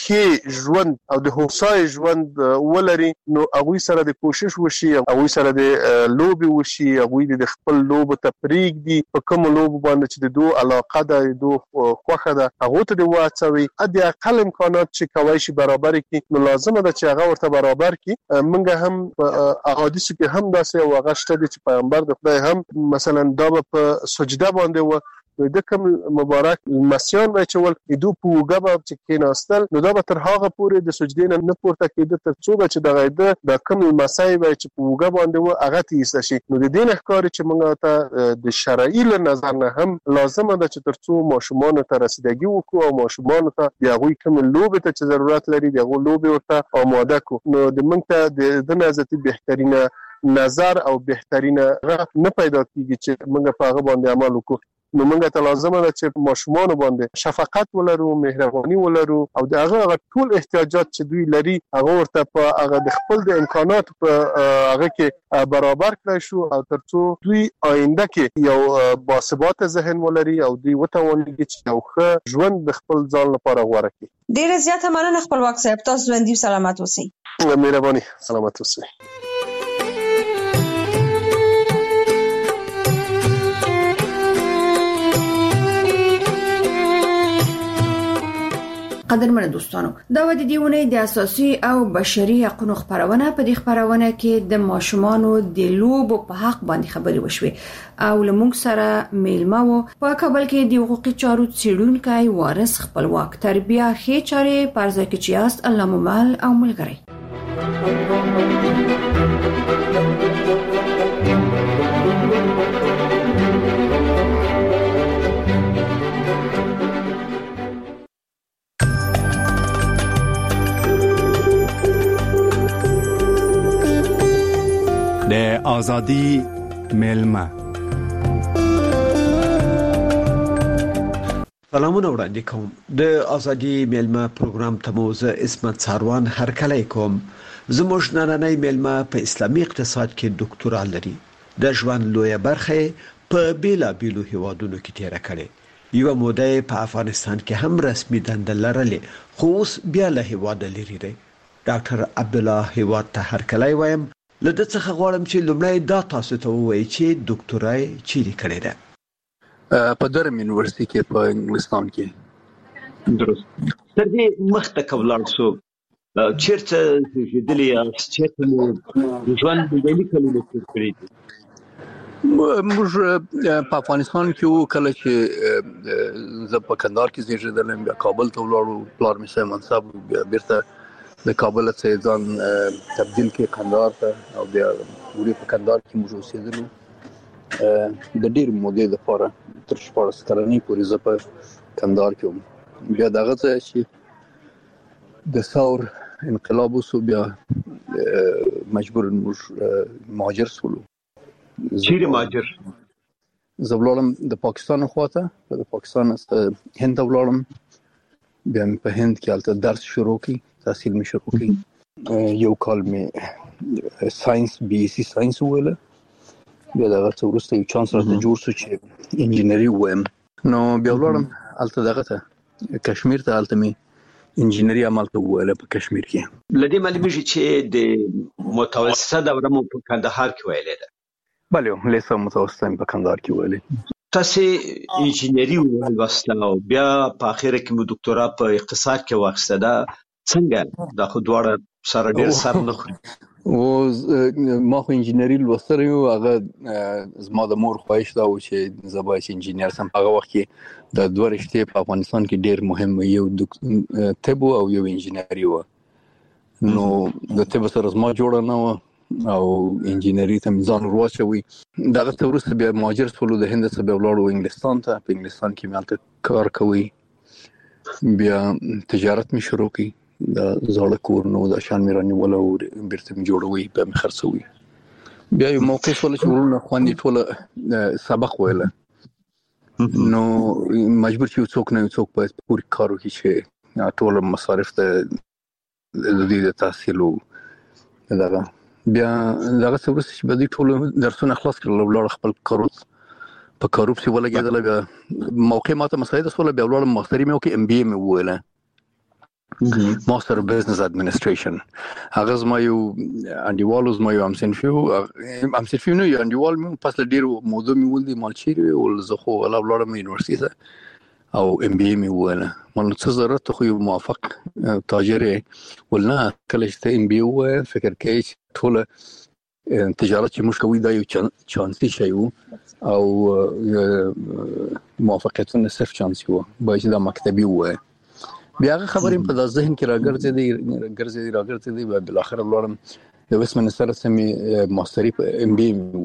ښه ژوند او د هوسای ژوند ولري، نو هغه سره د کوشش وشي، هغه سره د لوب وشي، هغه د خپل لوب ته پریږدي په کوم لوب باندې چې د دوه علاقه ده د دوه خوخه ده هغه ته د واچوي ادي اقل امکانات چې کوي شي برابر کی، نو لازمه ده چې هغه ورته برابر کی. منګه هم احادیث کې هم داسې او هغه شته چې پیغمبر د خدای هم مثلا دا په سجده باندې و د کوم مبارک مسیان به چول دو پوګه چې کېناستل، نو دا به تر هغه پورې د سجدې نه پورته کېده تر څو چې د غیده د کوم مسای به چې پوګه باندې و هغه تیس شي. نو د دې ښکاري چې موږ ته د شرعي له نظر نه هم لازمه ده چې تر څو ماشومان ته رسیدګي وکړو او ماشومان ته د هغه کوم لوبه ته چې ضرورت لري د هغه لوبه ورته آماده کو. نو د موږ ته د نظرتي بهترینه نظر او بهترینه نه پیدا کیږي چې موږ په هغه باندې عمل وکړو. نو موږ ته لازمه ده چې ماشومان باندې شفقت ولرو، مهرباني ولرو او د هغه ټول احتیاجات چې دوی لري هغه ورته په هغه د خپل د امکانات په هغه کې برابر کړی شو او ترڅو دوی آینده کې یو باثبات ذهن ولري او دوی وتوانیږي چې یو ښه ژوند د خپل ځان لپاره غوره کړي. ډیره زیاته مننه خپلواک صاحب، تاسو ژوندي سلامت اوسئ. مهرباني، سلامت اوسئ. قدرمن دوستانو، دا و د دیونه د اساسي او بشري حقوقو خبرونه په دې خبرونه کې د ماشومانو د لوب په حق باندې خبرې وشوي او لمونږ سره میلمه وو په کابل کې د حقوقي چارو څېړونکی وارث خپلواک تربیه خې چارې پرځای کې چیاست الله ممل او ملګری. د ازادي میلمه. سلامونه وړاندې کوم. د ازادي میلمه پروګرام ته مو زه اسمت ساروان هرکلی کوم. زموږ نننۍ میلمه په اسلامي اقتصاد کې ډاکټورا لري. د ژوند لویه برخه په بیلابیلو هیوادونو کې تیره کړې. یو موده په افغانستان کې هم رسمي دنده لرلې، خو اوس بیا له هیواده لري دی. ډاکټر عبد الله هیواد ته هرکلی وایم. لدې څخه غواړم چې لومړی دا تاسو ته ووایي چې ډاکټورای چیرې کړې ده؟ په درم یونیورسيټي کې په انګلستان کې. درست. تر دې مخته کولاړ شو چیرته ژوندلي یاست چیرته مو ژوند د ویلي کلونو تیر کړی دی؟ موږ په افغانستان کې وو کله چې زه په کندهار کې زیږیدلم بیا کابل ته ولاړو پلار مې سیمون صاحب بیا بیرته د کابل څخه ځان تبدیل کې کندهار ته او بیا وړي په کندهار کې موږ اوسېدلو د ډېر مودې لپاره تر شپږ کلنۍ پورې زه په کندهار کې وم بیا دغه ځای چې د ثور انقلاب وسو بیا مجبور موږ مهاجر شولو. چیرې مهاجر؟ زه ولاړم د پاکستان خواته د پاکستان څخه هند ته ولاړم بیا مې په هند کې هلته درس شروع کړ تحصیل مې شروع کړ یو کال مې ساينس بي اس سي ساينس وویله بیا دغه څه وروسته یو چانس راته جوړ شو چې انجینري ووایم نو بیا ولاړم هلته دغه ته کشمیر ته هلته مې انجینري عملته وویله په کشمیر کې. له دې معلومیږي چې د متوسطه دوره مو په کندهار کې ویلې ده؟ بله لیسه متوسطه مې په کندهار کې ویلې. تاسې انجینري ولوسته او بیا په اخره کې مو دکتورا په اقتصاد کې واخیسته دا څنګه دا خو دواړه سره ډېر سر نه خوري؟ و ما خو انجینري لوستلی و هغه زما د مور خواهش دا و چې زه باید انجینر سم. هغه وخت کې د دوه رشتې په افغانستان کې ډېر مهم یو طب او یو انجینري و نو د طب سره زما جوړه نه و او انجینري ته مې ځان ورواچوي. دغه څه وروسته بیا مهاجر شولو د هند څخه بیا ولاړو انګلستان ته. په انګلستان کې مې هلته کار کوي بیا تجارت مې شروع کړ د زاړه کور نو د شان مې رانیول او بیرته مې جوړوي بیا مې خرڅوي. بیا یو موقع شوله چې ورونه خوندې ټوله سبق ویله نو مجبور چې څوک نه څوک باید پوره کار وکړي چې ټول مصارف ته د دې د تحصیل دغه بیا دغه څه وروسته چې به دوی ټول درسونه خلاص کړل ولاړ خپل کارو په کارو پسې ولګېدله. بیا موقع ماته مساعده شوله بیا ولاړم ماستري مې وکړې ام بي اې مې وویله ماستر بزنس اډمنسټریشن. هغه زما یو انډیوال زما یو همصنفي و همصنفي نه یو انډیوال مې پس له ډېرو موضوع مې ولدي مال چیرې ول زه خو ولا ولاړم یونیورسټي ته او ام بي اې مې وویله مال څه ضرورت خو یو موافق تاجر یې ول نه کله چې ته ام بي اې ووایې فکر کوي چې ټوله تجارت چې موږ کوي دا یو چانسي شی و او موافقتونه صرف چانسي و باید چې دا مکتبي ووایې. بیا هغه خبرې په د ذهن کې راګرځېدې راګرځېدې راګرځېدې بیا بالاخره ولاړم د ویسټمنسټر څخه مې ماستري په ام بي اې مې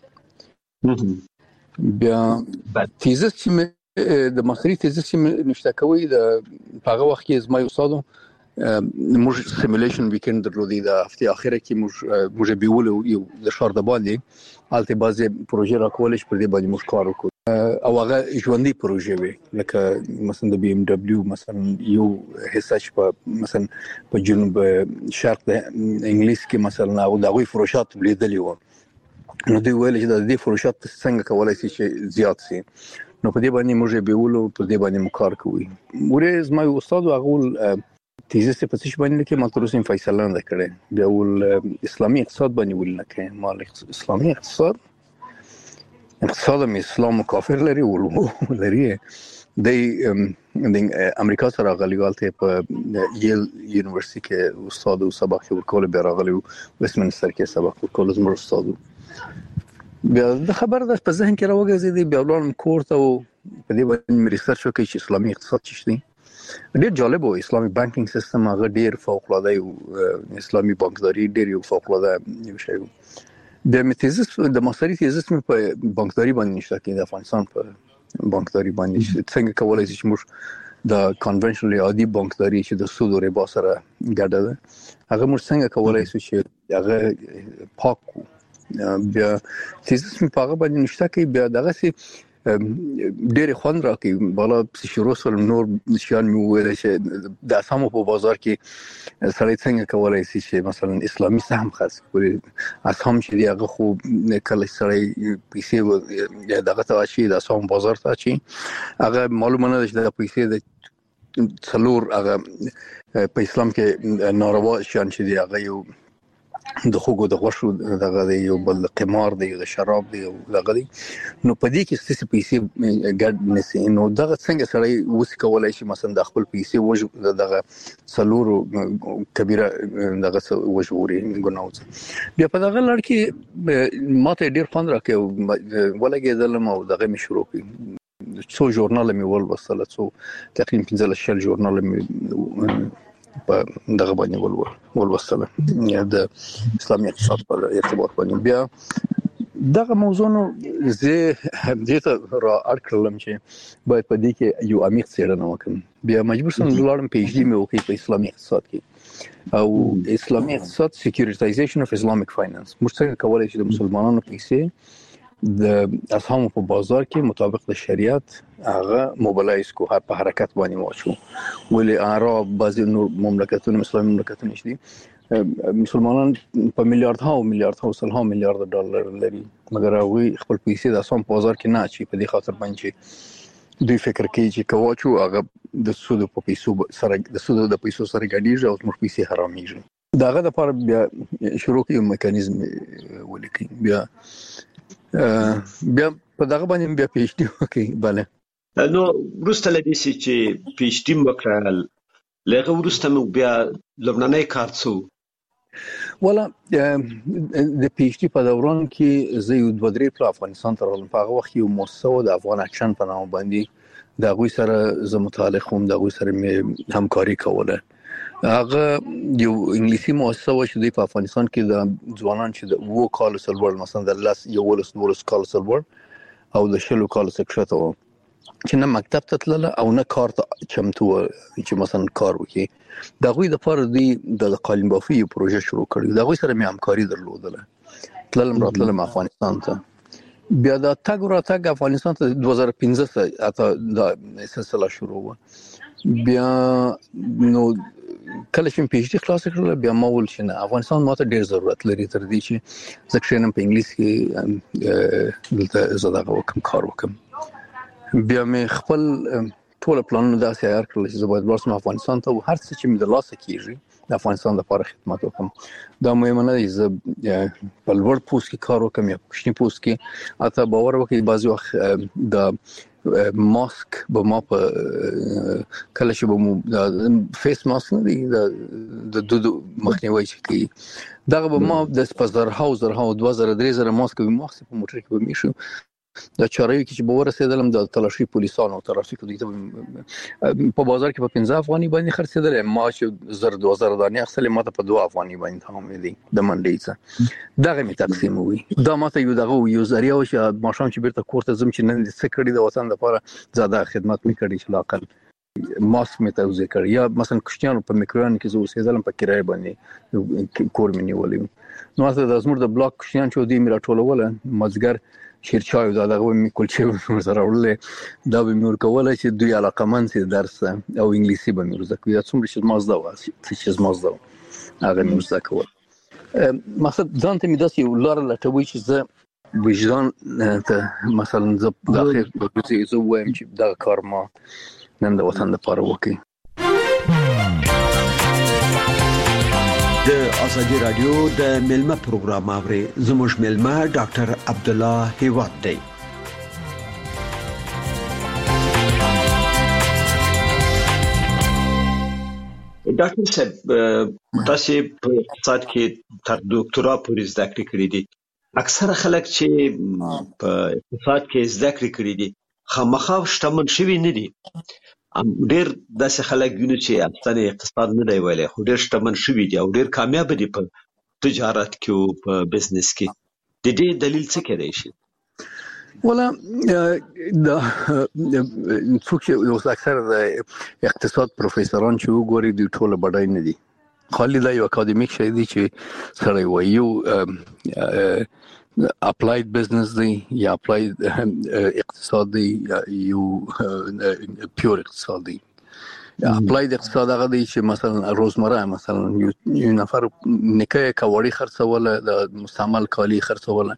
وویله. بیا تیزس چې مې د ماستري تیزس چې مې نشته کوي د په هغه وخت کې زما یو استاد موږ سیمولیشن ویکند درلودی د هفتې اخره کې موږ موږ بیولو یو د ښار د باندې هلته بعضې پروژې راکولې چې پر دې باندې موږ کار وکړو او هغه ژوندۍ پروژې وې لکه مثلا د بي ام ډبلیو مثلا یو حصه چې په مثلا په جنوب شرق د انګلیس کې مثلا او د هغوی فروشات لیدلي وو نو دوی ویل چې د دې فروشات څنګه کولی شي چې زیات شي نو په دې باندې موږ بیولو په دې باندې موږ کار کوو. ورې زما یو استاد هغه تیزس په څه باندې کې ما تر اوسه فیصله نه کړې بیا ول اسلامي اقتصاد باندې ول نه کې مال اسلامي اقتصاد اقتصاد مې اسلام کافر لري ول لري د امریکا سره غلیګالته په یل یونیورسيټي کې استاد او سبق ورکول به راغلی ویسټمنسټر کې سبق ورکول زموږ استاد بیا د خبر د په ذهن کې راوګرځېدی بیا ولاړم کور ته په دې باندې ریسرچ وکړ چې اسلامي اقتصاد څه دی. ډېر جالب و اسلامي بانکینګ سیستم هغه ډېر فوق العاده یو اسلامي بانکداري ډېر یو فوق العاده یو شی و. د میتیزس د ماستري تیزس مې په بانکداري باندې نشته کې د افغانستان په بانکداري باندې څنګه کولای شي چې موږ د کنونشنل عادي بانکداري چې د سود او ربا سره ګډه ده هغه موږ څنګه کولای شو چې هغه پاک بیا تیزس مې په هغه باندې نشته کې بیا دغه سي ډېر خوند راکې بالا شروع سول نور نشان مې وویل چې د اسامو په بازار کې سړی څنګه کولای شي چې مثلا اسلامي سهم خاص کړي اسام چې دی هغه خو کله سړی پیسې دغه ته شي د اسام بازار ته شي هغه معلومه نه ده چې د پیسې د څلور هغه په اسلام کې ناروا شان چې دی هغه یو د خوګو د غوښو دغه دی یو بل قمار دی د شراب دی دغه دی نو په دې کې ستاسو پیسې ګډ نسی نو دغه څنګه سړی وس کولای شي مثلا د خپل پیسې وژ دغه سلورو کبیره دغه وژوري ګناوځ بیا په دغه لړ کې ماته ډیر خوند راکې ولګېدلم او دغه می شروع کړ څو ژورنال می ول وصله څو تقریبا پنځه شل ژورنال می په دغه باندې ول ولوسله یا د اسلامي اقتصاد په ارتباط باندې بیا دغه موضوع نو زه دې ته را اړکلم چې باید په دې کې یو عمیق څېړنه وکړم بیا مجبور سم لاړم پی ایچ ډي مې وکړ په اسلامي اقتصاد کې او اسلامي اقتصاد سکیورټایزیشن اف اسلامیک فاینانس موږ څنګه کولای شو د مسلمانانو پیسې د اسهامو په بازار کې مطابق د شریعت هغه موبلایز کو هر په حرکت باندې واچو ولې عرب بعضی نور مملکتونو اسلامي مملکتونه شدي مسلمانان په میلیارډ ها او میلیارډ ها سل ها میلیارډ ډالر لري مګر هغه خپل پیسې د اسهام په بازار کې نه اچي په دې خاطر باندې دوی فکر کوي چې کواچو هغه د سود په پیسو سره د سود د پیسو سره ګډیږي او موږ پیسې حراميږي داغه د لپاره بیا شروع کیو میکانیزم ولیکي بیا بیا په دغه باندې بیا پی ایچ ډي وکړي bale نو ورسته لدې چې پی ایچ ډي وکړل لغه ورسته مو بیا لبناني کارڅو ولا د پی ایچ ډي په دوران کې زه یو دوه درې په افغانستان ته راغلم په هغه وخت یو مؤسسه د افغان اکشن په نامه باندې د غوي سره زه متعلق هم د غوي سره مې همکاري کوله هغه یو انګلیسي مؤسسه و چې په افغانستان کې د ځوانان چې د وو کال سلور مثلا د لاس یو ولس نورس کال سلور او د شلو کال سکشته و چې نه مکتب ته تلله او نه کار ته چمتو چې مثلا کار وکړي د غوي د پر دی د قالین بافي پروژه شروع کړی د غوي سره مې همکاري درلودله تللم راتلم افغانستان ته بیا د تاګ را تاګ افغانستان ته دوه هزار پنځه اته د سلسله شروع و بیا نو کله چې پی ایچ ډي خلاص کړل بیا ما ول شنه افغانستان ماته ډیر ضرورت لري تر دې چې زه کښینم په انګلیس کې دلته زړه وکم کار وکم بیا مې خپل ټول پلانونه داسې عیار کړل چې زه باید ورسم افغانستان ته هر څه چې مې د لاسه کیږي د افغانستان لپاره خدمت وکم دا مهمه نه دی زه په لوړ پوسټ کې کار وکم یا په کوچني پوسټ کې اته باور وکړئ بعضی وخت د ماسک به ما په کله چې به مو فیس ماسک نه دی د د مخنیوي چې کوي دغه به ما د سپزر هاوزر هاو دوه زره درې زره ماسک به ماسک په موټر کې به میشو د چارې کې چې به ورسېدلم د تلاشي پولیسانو ترافیکو د په بازار کې په پنځه افغاني باندې خرڅېدل ما چې زر دوه زره دانې اخلي ماته په دوه افغاني باندې هم دي د منډي څخه دغه می تقسیم وي دا ماته یو دغه یو ذریعہ او چې ماشوم چې بیرته کورته زم چې نن څه کړی د وطن لپاره زیاده خدمت می کړی چې لاقل ماسک می توزیع کړی یا مثلا کشتیانو په میکروان کې زو اوسېدلم په کرای باندې کور مې نیولې نو تاسو د زموږ د بلاک کشتیان چې دی میرا ټولول مزګر شیرچای دا دغه مې کولچې سره ورلې دا به مې ورکوله چې دوی علاقمند سي درس او انګلیسي به مې ورزکوي څومره چې مازدا و چې مازدا هغه مې ورزکول مقصد ځان ته مې داسې یو لار لټوي چې زه وجدان ته مثلا زه د اخر په څه زه وایم چې دا کار ما نن د وطن لپاره وکړي د ازادي رادیو د ملما پروګرام اوري زموږ ملما ډاکټر عبد الله هیواد دی ډاکټر صاحب تاسو په اقتصاد کې تر ډاکټرا پورې زده کړې کړې دي اکثره خلک چې په اقتصاد کې زده کړې کړې دي خامخا شتمن شوي نه دي ډېر داسې خلک ویني چې افغاني اقتصاد نه دی ویلي خو ډېر شتمن شوي دي او ډېر کامیاب دي په تجارت کې او په بزنس کې د دې دلیل څه کېدای شي ولا د څوک یو اکثر د اقتصاد پروفیسوران چې وګوري د ټوله بډای نه دي خالي دا یو اکاډمیک شی دی چې سره وایو اپلاید بزنس دی یا اپلاید اقتصاد دی یا یو پیور اقتصاد دی اپلاید اقتصاد هغه دی چې مثلا روزمره مثلا یو نفر نکای کاوړی خرڅوله د مستعمل کالی خرڅوله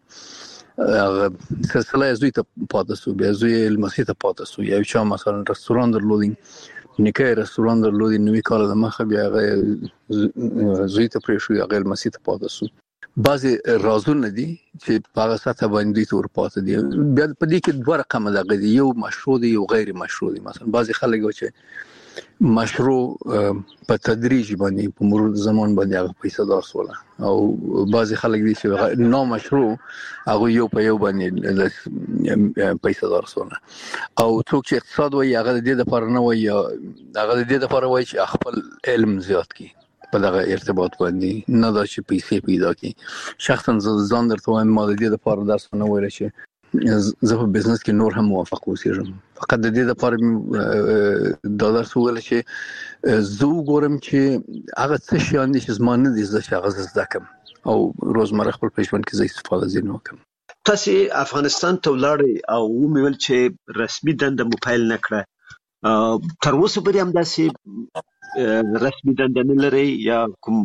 سلسله زوی ته پاتې سو بیا زوی لمسی ته پاتې سو یا چې مثلا رستوران درلودین نیکه رستوران درلودي نوې کال د مخه بیا هغه زوی ته پرې شو هغه مسجد ته پاتې شو. بعضی رازونه دي چې په هغه سطح باندې تور پاتې دي. بیا په دې کې دوه رقم دغه دي، یو مشروع دي یو غیر مشروع دي. مثلا بعضی خلک چې مشروع په تدریج باندې په مرور زمان باندې هغه پیسې دارسوله او بعضی خلک دي چې نامشروع هغه یو په یو باندې پیسې دارسوله. او څوک چې اقتصاد وایي هغه د دې لپاره نه وایي، هغه د دې لپاره وایي چې خپل علم زیات کړي په دغه ارتباط باندې، نه دا چې پیسې پیدا کړي. شخصا ځان درته وایم ما د دې لپاره درس نه ویل چې زه په بزنس کې نور هم موافق اوسېږم، فقط د دې لپاره دا درس ویل چې زه وګورم چې هغه څه شیان دي چې زما نه دي زده چې هغه زده کړم او روزمره خپل په ژوند کې زه استفاده ځینې وکړم. تاسو افغانستان ته ولاړئ او ومویل چې رسمي دنده مو پیل نه کړه، تر اوسه پورې هم داسې رسمي دنده نه لري یا کوم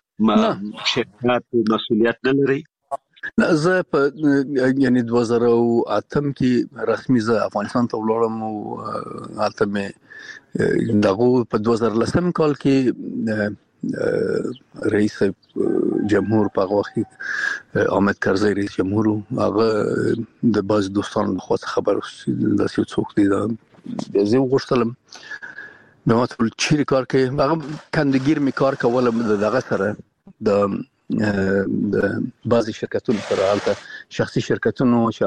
شرکت مسؤلیت نه لري؟ نه، زه په یعنی دوه زره اتم کې رسمي زه افغانستان ته ولاړم او هلته مې دغه په دوه زره لسم کال کې رئیس جمهور په هغه وخت کې حامد کرزي رئیس جمهور هغه د باز دوستانو خو خبر د څه څوک دي دا زه وغوښتلم نو ټول چیرې کار کوي. هغه کندګیر می کار کول دغه سره د د بعضی شرکتونو سره، حالته شخصي شرکتونو چې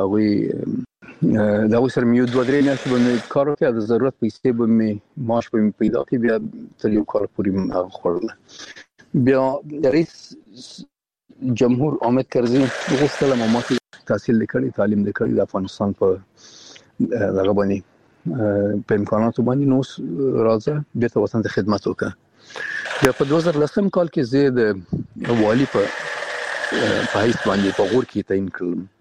هغه دا اوس سره یو دوه درې میاشتې باندې کار وکړ، د ضرورت پیسې به می معاش به می پیدا کړي، بیا تر یو کال پورې خورل. بیا رئیس جمهور حامد کرزي وغوښتل ما تحصیل لیکلي تعلیم لیکلي د افغانستان په دغه باندې په امکاناتو باندې نو راځه بیا ته وطن ته خدمت وکړه. بیا په دوه زره لسم کال کې زه د والي په په هیڅ باندې په غور کې تعین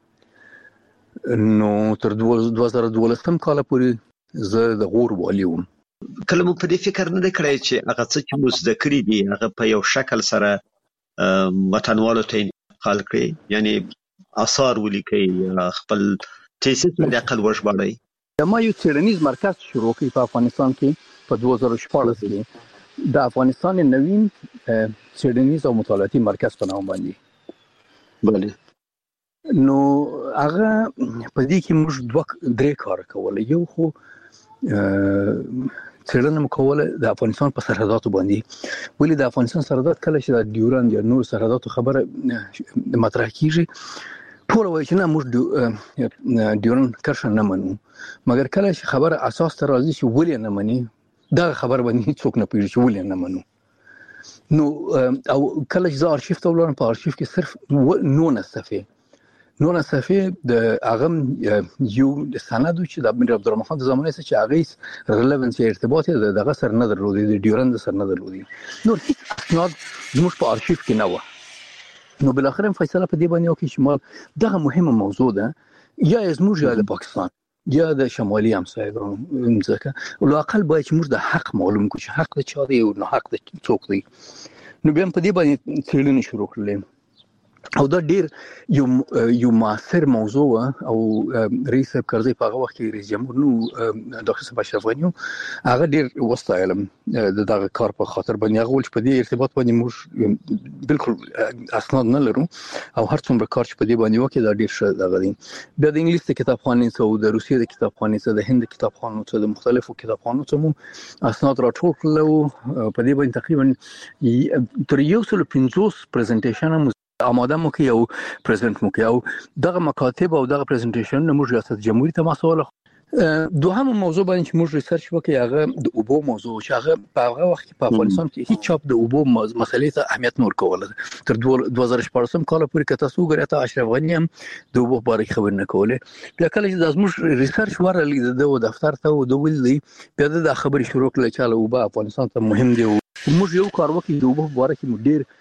کړم، نو تر دوه زره دولسم کال پورې زه د غور والي وم. کله مو په دې فکر نه کړی چې هغه څه چې مو زده کړي دي هغه په یو شکل سره وطنوالو ته انتقال کړئ، یعنی آثار ولیکئ، خپل تیسیس په اقل وژباړئ؟ ما یو څېړنیز مرکز شروع کړی په افغانستان کې په دوه زره شپاړس کې، د افغانستان نوین څېړنیز او مطالعاتي مرکز په نوم باندې. بله. نو هغه په دې کې موږ دوه درې کار کول. یو خو څېړنه مو کوله د افغانستان په سرحداتو باندې، ولې د افغانستان سرحدات کله چې د ډیورند یا نور سرحداتو خبره مطرح کیږي ټول وایي چې نه موږ ډیورند کرښه نه منو، مګر کله چې خبره اساس ته راځي چې ولې نه مني دا خبر باندې څوک نه پیږي چې ولې نه منو. نو او کله چې زه ارشیف ته ولاړم په ارشیف کې صرف نونه صفحې نونه صفحې د هغه یو سند چې د امیر عبدالرحمن خان د زمانې څخه چې هغه ریلیونس یا ارتباط د دغه سره نه درلودي، د ډیورند سره نه درلودي، نور هیڅ اسناد زموږ په ارشیف کې نه و. نو بل اخر فیصله په دې باندې وکړه چې مال دغه مهمه موضوع ده یا زموږ یا د پاکستان یا د شمالي همسایګانو ځکه ولو باید چې موږ د حق معلوم کړو چې حق د چا دی او نه حق د څوک دی. نو بیا په دې باندې څېړنې شروع کړلې او دا ډیر یو یو موثر موضوع او رئیس صاحب کرزي په هغه وخت کې رئیس جمهور نو ډاکټر صاحب اشرف غنی هغه ډیر وستایلم د دغه کار په خاطر باندې هغه ول چې په دې ارتباط باندې موږ بالکل اسناد نه لرو او هر څومره کار چې په دې باندې وکړي دا ډیر ښه دغه دی. بیا د انګلیس د کتابخانې څخه د روسیې د کتابخانې څخه د هند کتابخانو څخه د مختلفو کتابخانو څخه اسناد راټول کړل په دې باندې تقریبا تر یو سل پنځوس پریزنټیشن آماده مو کې او پریزنټ مو کې او دغه مکاتب او دغه پریزنټیشن موږ ریاست جمهوریت ته مسؤل. دوهم موضوع باندې چې موږ ریسرچ وکړو هغه د اوبو موضوع چې هغه په هغه وخت کې په افغانستان کې هیڅ چاپ د اوبو مسلې ته اهمیت نه ورکول. تر دوه زره شپاړسم کال پورې که تاسو وګورئ ته اشرف غنی هم د اوبو په اړه خبرې نه کولې. بیا کله چې زموږ ریسرچ ورغلی د دفتر ته او د ویل دی بیا د خبرې شروع کړل چې اوبه افغانستان ته مهم دي. موږ یو کار وکړو د اوبو په اړه کې موږ ډیر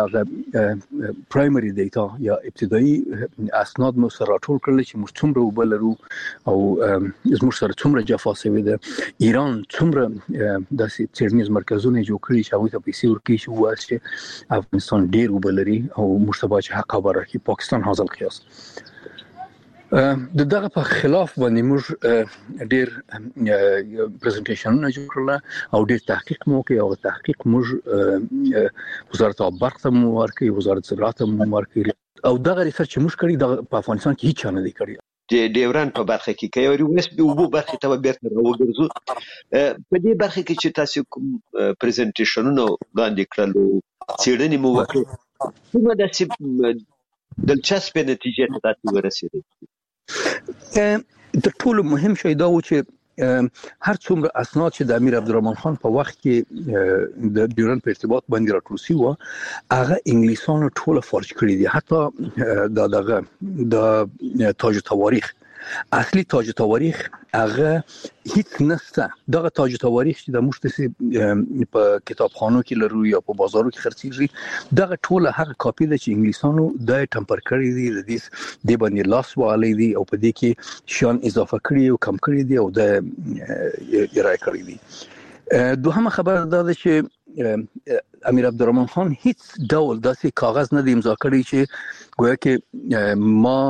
پرایمری دیتا یا ابتدایي اسناد مو سره راټول کړل چې موږ څومره اوبه لرو او زموږ سره څومره جفا شوې ده. ایران څومره داسې څېړنیز مرکزونه جوړ کړي چې هغوی ته پیسې ورکړي چې ووایي چې افغانستان ډېر اوبه لري او موږ ته باید چې حق خبره کړي. پاکستان هذا القیاس. د دغه په خلاف باندې موږ ډیر پریزنټیشنونه جوړ کړل او ډیر تحقیق مو کوي او تحقیق موږ وزارت برق ته مو ورکړي وزارت زراعت ته مو ورکړي او دغه ریسرچ موږ کړی د افغانستان کې هیڅ نه دی کړی د ډیورن په برخه کې کوي او وس به وبو برخه ته بیرته راوګرځو په دې برخه کې چې تاسو کوم پریزنټیشنونه وړاندې کړل څېړنې مو وکړه کومه د دلچسپ نتیجې ته تاسو ورسېدئ د ټولو مهم شی دا و چې هر څومره اسناد چې د امیر عبدالرحمن خان په وخت کې د ډیورن په ارتباط باندې راټول شي و هغه انګلیسانو ټول فارج کړی دي حتی د دغه د تاج تواریخ اصلي تاج تواریخ هغه هیڅ نسته دغه تاج تواریخ چې د مشتسي په کتابخانو کې لرو یا په بازارو کې خرڅیږي دغه ټول هغه کاپی د چې انګلیسانو د ټمپر کړی دي د دې د باندې لاس والی دي او په دې کې شان اضافه کړی او کم کړی دي او د ارائه کړی دي دوهمه خبر دا ده چې امیر عبدالرحمن خان هیڅ ډول داسې کاغذ نه دی امضا کړی چې گویا کې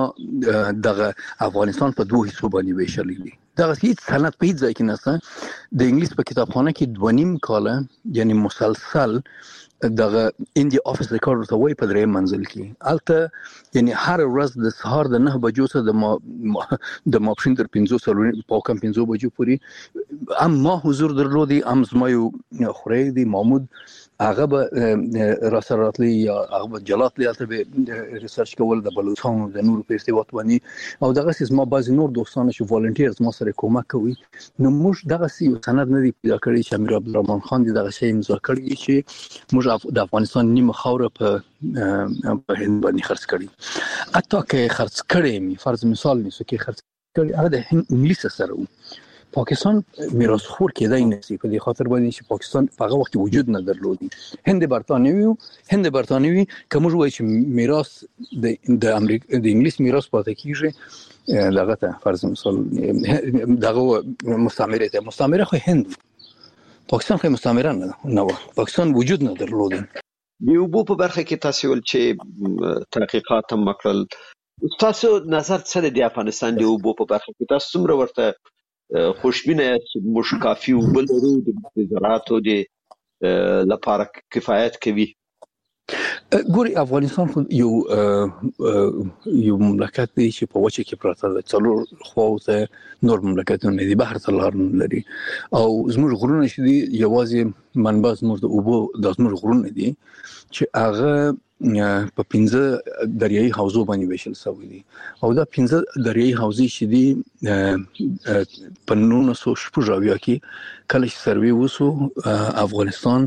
ما دغه افغانستان په دوه حصو باندې ویشلې دي دغه هیڅ سند په هیڅ ځای کې نشته د انګلیس په کتابخانه کې دوه نیم کاله یعنی مسلسل دغه انډیا افیس ریکارډ ته وای په درې منزل کې الته یعنی هر ورځ د سهار د نه بجو څخه د ما د ماپښین تر پنځه سلو په کم پنځه بجو پورې ام ما حضور درلودي ام زما یو خوري دی محمود هغه به را سره راتلی یا هغه به جلات لیالته به ریسرچ کول د بلوچستان د نورو په ارتباط باندې او دغه سیس ما بعضی نور دوستانه چې والنټیرز ما سره کومک کوي نو موږ دغه سی سند نه دی پیدا کړی چې امیر عبدالرحمن خان دغه شی امضا کړی چې موږ د افغانستان نیمه خاوره په په هند باندې خرڅ کړی اته کې خرڅ کړی می فرض مثال نیسو کې خرڅ کړی هغه د انګلیس سره و پاکستان میراث خور کېدای نشي په دې خاطر باندې چې پاکستان په هغه وخت وجود نه درلودي هند برتانوي هند برتانوي کوم وایي چې میراث د د امریکا د انګلیس میراث پاتې کیږي دغه ته فرض مثال دغه مستعمره ته مستعمره خو هند پاکستان خو مستعمره نه نه پاکستان وجود نه درلودي یو بو په برخه کې تاسو ول چې تحقیقات هم وکړل تاسو نظر څه دی افغانستان دی بو په برخه کې تاسو څومره ورته خوشبینه چې مش کافي وبلرو د زراعت او د لپاره کفایت کوي ګوري افغانستان خو یو یو مملکت دی چې په وچه کې پراته ده څلور خواوته نور مملکتونه دي بحر ته لار لري او زموږ غرونه چې دي یوازې منبع زموږ د اوبو د زموږ غرونه دي چې هغه په پنځه دریایي حوزو باندې ویشل شوی دي او دا پنځه دریایي حوزې چې دي په نولس سوه شپږ اویا کې کله چې سروې وسو افغانستان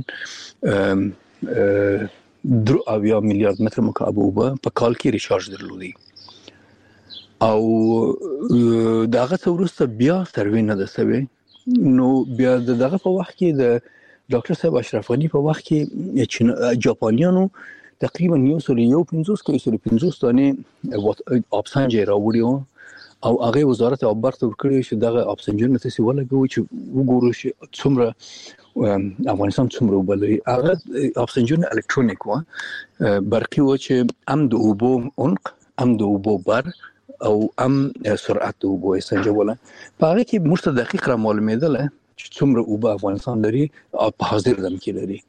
درو اویا میلیارد متر مکعب اوبه په کال کې ریچارج درلودي او دغه څورسته بیا سروې نه ده سوي نو بیا دغه په وخت کې د ډاکټر صاحب اشرف غنی په وخت کې جاپانیانو تقریبا یو سل یو پنځوس کې سل پنځوس دانه اپسنج راوړیو او هغه وزارت برق ته ورکړی چې دغه اپسنجونه تاسو ولګوي چې وګورئ چې څومره افغانستان څومره وبلري هغه اپسنجونه الکترونیک و برقي و چې ام د اوبو عنق ام د اوبو بر او ام سرعت د اوبو سنجوله په هغه کې مرته دقیق را معلومېدل چې څومره اوبه افغانستان لري او په حاضر دم کې لري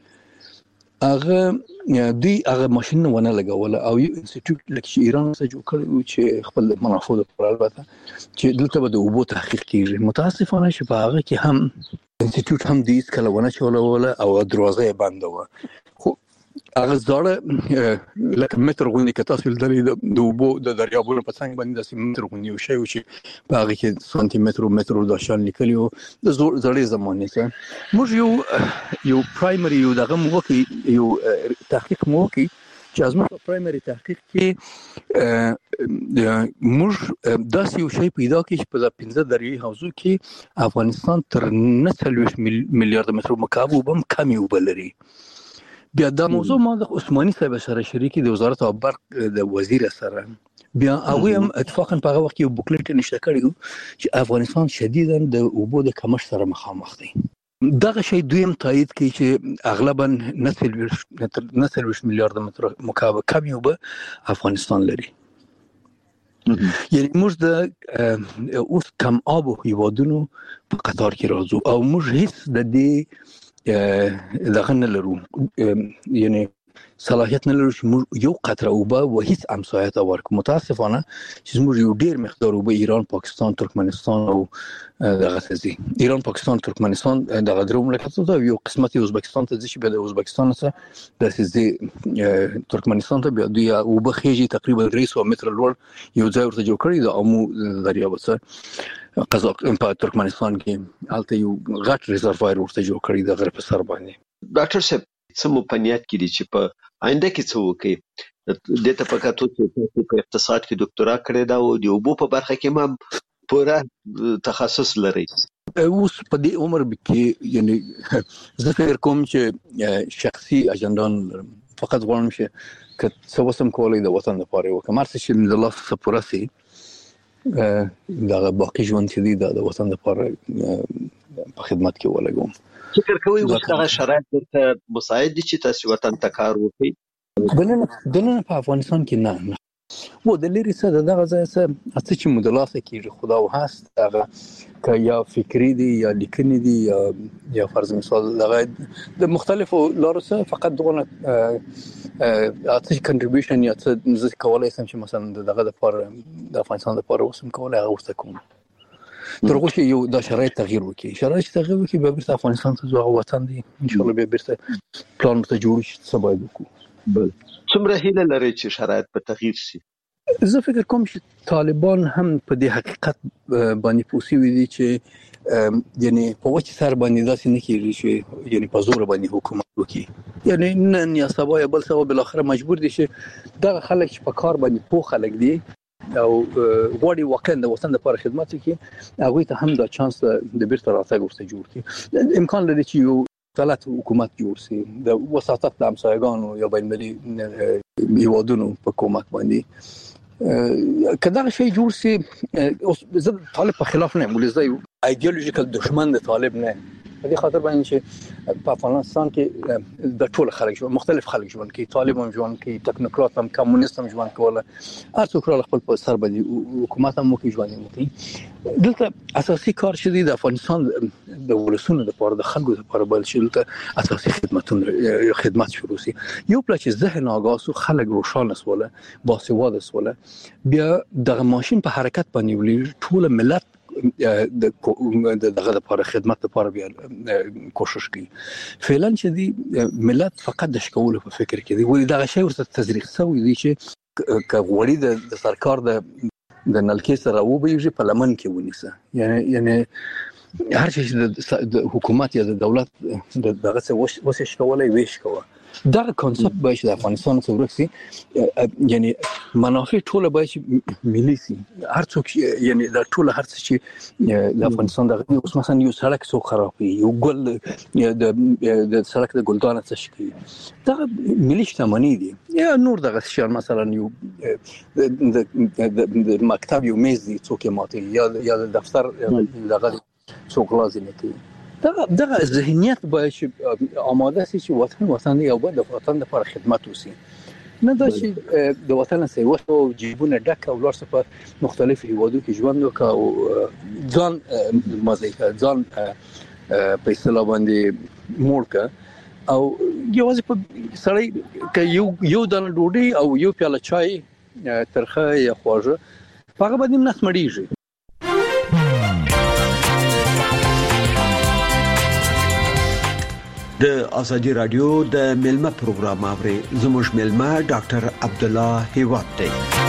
هغه دوی هغه ماشين ونه لګول او یو انسټیټیوټ لکه ایران څخه جوړ کړی چې خپل منافع لپاره البته چې دلته به د اوبو تحقیق کیږي متاسفانه چې په هغه کې هم انسټیټیوټ هم دې کله ونه چولول او دروازه بنده و خو هغه زړه لکه متر غونډه کې تاسو لري د اوبو د دریابونو په څنګه باندې د متر غونډه یو شی و چې په هغه کې سانتي متر او متر د شان لیکلیو د زړې زمانه څخه موږ یو یو پرایمري یو دغه مو کې یو تحقیق مو کې چې ازمه په پرایمري تحقیق کې موږ داسې یو شی پیدا کړ چې په پنځه دریایي حوزو کې افغانستان تر نه څلوېښت میلیارډ متر مکعب وبم کمی وبلري بیا دا موضوع ما د عثماني صاحب سره شریکي د وزارت برق د وزیر سره بیا هغه هم اتفاقا په هغه وخت یو بوکلیټ نشته کړی چې افغانستان شدیداً د اوبو د کمښت سره مخامخ دی دغه شی دویم تایید کوي چې اغلبا نه څلوېښت میلیارډ متر مکعب کمی اوبه افغانستان لري یعنی موږ د اوس کم آب هیوادونو په قطار کې راځو او موږ هیڅ د دې دغه نه لرو، یعنی صلاحیت نه لرو چې موږ یو قطره اوبه و هیڅ همسایه ته ورکړو. متاسفانه چې موږ یو ډیر مقدار اوبه ایران، پاکستان، ترکمنستان او دغه څه دي. ایران، پاکستان، ترکمنستان دغه درو مملکتونو ته، یو قسمت ازبکستان ته ځي چې به د ازبکستان سره د سې ترکمنستان ته بیا دوی اوبه خېږي تقریبا درې سوه متره لوړ یو ځای ورته جوړ کړی د امو دریاب سره قزاق په ترکمنستان کې هلته یو غټ ریزروایر ورته جوړ کړی د غره په سر باندې. ډاکټر صاحب څه مو په نیت کې دي چې په آینده کې څه وکړي؟ د ته په کاتو چې په اقتصاد کې ډاکټرا کړې دا او د اوبو په برخه کې ما پوره تخصص لري. اوس په دې عمر کې یعنی زه فکر کوم چې شخصي اجندان فقط غواړم چې که څه وسم کولای د وطن لپاره وکړم، مرسته چې د الله څخه پوره سي دا باقي ژوند چې دی د وطن لپاره په خدمت کې ولګوم. فکر کوي اوس هغه شرایط ته مساعد دي چې تاسو وطن ته کار وکړئ؟ دننه دننه په افغانستان کې نه نه و د لري څه دغه ځای څه اته چې مدلاسه کېږي خدا و هست هغه که یا فکری دي یا لیکنی دي یا یا فرض مثال دغه د مختلفو لارو څه فقط دغه اته کنټریبیوشن یا څه زه کولای سم چې مثلا دغه د پر د افغانستان لپاره وسم کولای هغه ورته کوم تر هغه چې یو د شرایط تغییر وکړي. شرایط تغییر وکړي به بیرته افغانستان ته ځو، وطن دی ان شاء الله به بیرته پلان ته جوړ شي څه باید وکړو. بل څومره هیله لري چې شرایط به تغییر شي؟ زه فکر کوم چې طالبان هم په دې حقیقت باندې پوسی وي دي چې یعنی په وچه سر باندې داسې نه کیږي چې یعنی په زور باندې حکومت وکړي. یعنی نن یا سبا یا بل سبا بل اخر مجبور دي چې دغه خلک چې په کار باندې پوه خلک دي او غواړي واقعا د وطن لپاره خدمت وکړي، هغوی ته هم دا چانس د بیرته راتګ ورته جوړ کړي. امکان لري چې یو غلط حکومت جوړ شي د وساطت د همسایګانو یا بین المللي هیوادونو په کومک باندې که دغه شی جوړ شي. زه طالب په خلاف نه یم، ولې زه یو ایډیولوژیکل دښمن د طالب نه یم. په دې خاطر باندې چې په افغانستان کې د ټول خلک ژوند مختلف خلک ژوند کوي، طالب هم ژوند کوي، ټکنوکرات هم، کمونیست هم ژوند کوله، هر څوک را خپل په سر باندې حکومت هم کوي ژوند کوي. دلته اساسي کار چې دی د افغانستان د ولسونو لپاره د خلکو لپاره بل شي دلته اساسي خدمتونه خدمت شروع شي. یو پلا چې ذهن آگاه سو، خلک روښانه سوله، باسواده سوله، بیا دغه ماشين په حرکت باندې ولې ټول ملت د دغه لپاره خدمت لپاره بیا کوشش کوي. فعلا چې دی ملت فقط د شکول په فکر کې دی، ولې دغه شی ورته تزریق شوی دی چې که غوړي د سرکار د د نلکې سره وبېږي په لمن کې ونیسه. یعنی یعنی هر شي د حکومت یا د دولت دغه څه وسې شکولای ویش کوه. دغه کانسپت باید چې د افغانستان څخه ورک شي، یعنی منافع ټوله باید چې ملي شي. هر څوک یعنی دا ټوله هر څه چې د افغانستان دغه اوس مثلا یو سړک څوک خراب کوي، یو ګل د د سړک د ګلدانه څه شي کوي، دغه ملي شتمني دي. یا نور دغه شیان مثلا یو د مکتب یو میز دی څوک یې ماتوي، یا یا د دفتر دغه څوک لازم کوي. دغه دغه ذهنیت باید چې آماده شي چې وطن وطن یو بل د وطن لپاره خدمت وکړي، نه دا چې د وطن سره وښو جیبونه ډک او لار په مختلف هیوادو کې ژوند وکړي او ځان مزه ځان په اصطلاح باندې موړ کړي او یوازې په سړی که یو یو دانه ډوډۍ او یو پیاله چای ترخه یا خواږه هغه باندې نس مړیږي. د ازادي رادیو د ملما پروګرام اوري زموږ ملما ډاکټر عبد الله هیواد دی.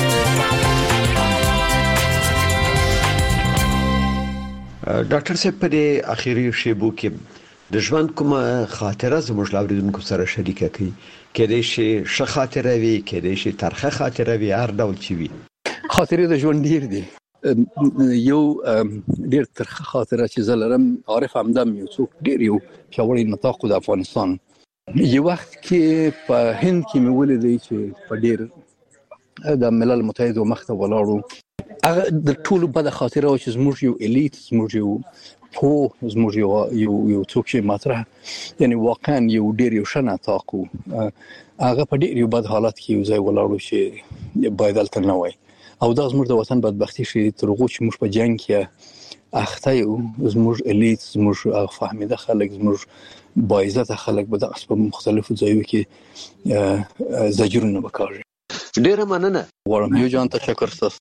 ډاکټر صاحب په دې اخیری شیبو کې د ژوند کومه خاطره زموږ لاوریدونکو سره شریکه کړئ؟ کېدای شي ښه خاطره وي، کېدای شي ترخه خاطره وي، هر ډول چې وي. خاطرې د ژوند ډیر دي. یو ډیر ترخه خاطره چې زه لرم، عارف همدم یو څوک ډیر یو پیاوړی نطاق د افغانستان یو وخت کې په هند کې مې ولیدی چې په ډیر د ملل متحد مخ ته ولاړو. هغه د ټولو بده خاطره و چې زموږ یو الیت، زموږ یو پو، زموږ یو یو یو څوک چې مطرح یعنی واقعا یو ډیر یو ښه نطاق و، هغه په ډیر یو بد حالت کې یو ځای ولاړو چې باید دلته نه وای. او دا زموږ د وطن بدبختی شي تر هغه چې موږ په جنگ کې اخته یو، زموږ الیت، زموږ فهمیده خلک، زموږ باعزته خلک به د مختلفو ځایونو کې زجرونه وکړي. ډیره مننه. غواړم یو جان تشکر ستاسو.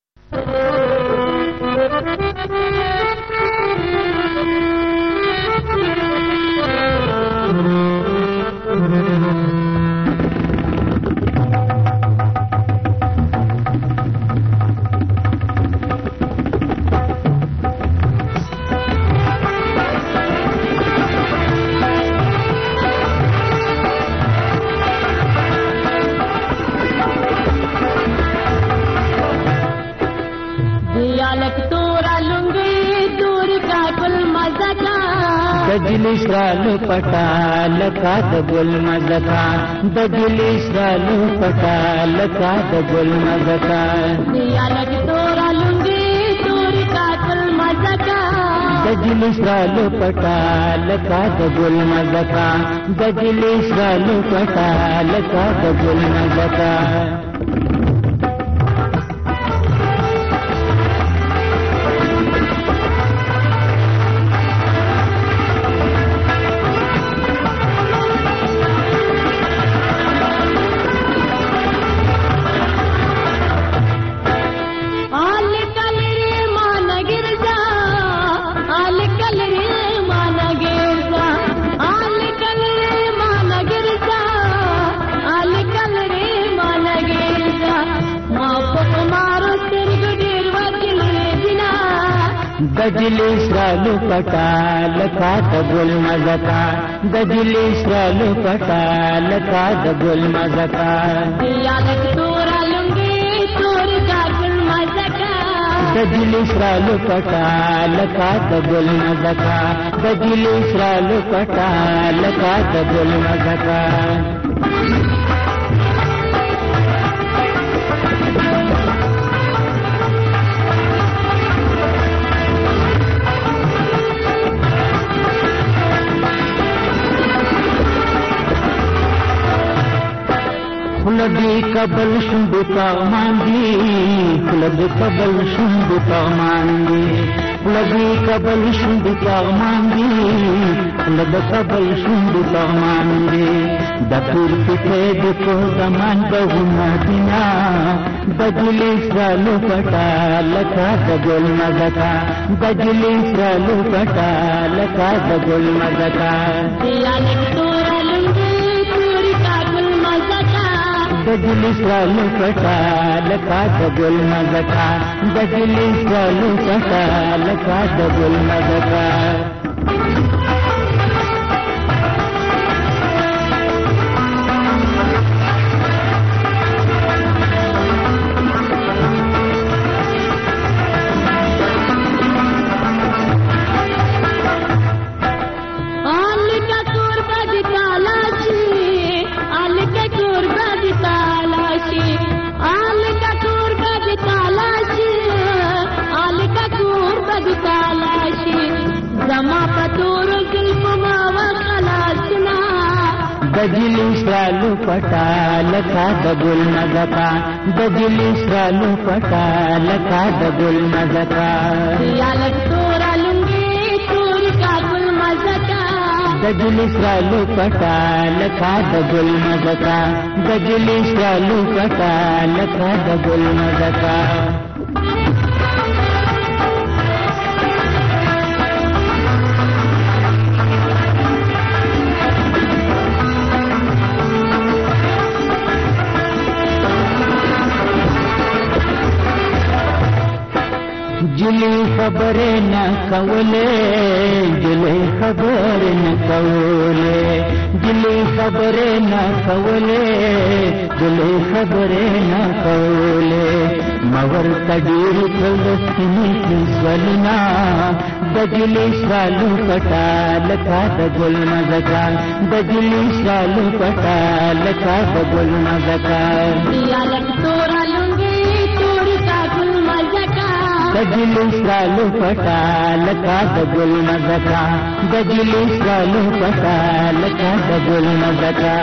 دجلی سرالو پټا لکا د ګل مزکا، دجلی سرالو پټا لکا د ګل مزکا، دیا لګ تورا لونګي توري کاکل مزکا، دجلی سرالو پټا لکا د ګل مزکا، دجلی سرالو پټا لکا د ګل مزکا. دجلی سرالو پټا لکا د ګل مزکا، دجلی سرالو پټا لکا د ګل مزکا، دیا لګ تورا لونګي توري کاکل مزکا، دجلی سرالو پټا لکا د ګل مزکا، دجلی سرالو پټا لکا د ګل مزکا. خلدی کبل شنبو پاغمان دی، خلدی کبل شنبو پاغمان دی، خلدی کبل شنبو پاغمان دی، خلدی کبل شنبو پاغمان دی. دپور پته دکو زمان بهونا دینا، دجلی سرالو پټا لکا د ګل مزکا، دجلی سرالو پټا لکا د ګل مزکا، دیا لګ تورا لونګي توري کاکل مزکا، دجلی سرالو پټا لکا د ګل مزکا، دجلی سرالو پټا لکا د ګل مزکا. دجلی سرالو پټا لکا د ګل مزکا، دجلی سرالو پټا لکا د ګل مزکا، دیا لګ تورا لونګي توري کاکل مزکا، دجلی سرالو پټا لکا د ګل مزکا، دجلی سرالو پټا لکا د ګل مزکا. جلی خبرې نه کولې، جلی خبرې نه کولې، جلی خبرې نه کولې، جلی خبرې نه کولې، مور تډیر کلسنی کیسلنا، دجلی سرالو پټا لکا د ګل مزکا، دجلی سرالو پټا لکا د ګل مزکا، دیا لګ تورا لونګي توري کاکل مزکا، دجلی سرالو پټا لکا د ګل مزکا، دجلی سرالو پټا لکا د ګل مزکا.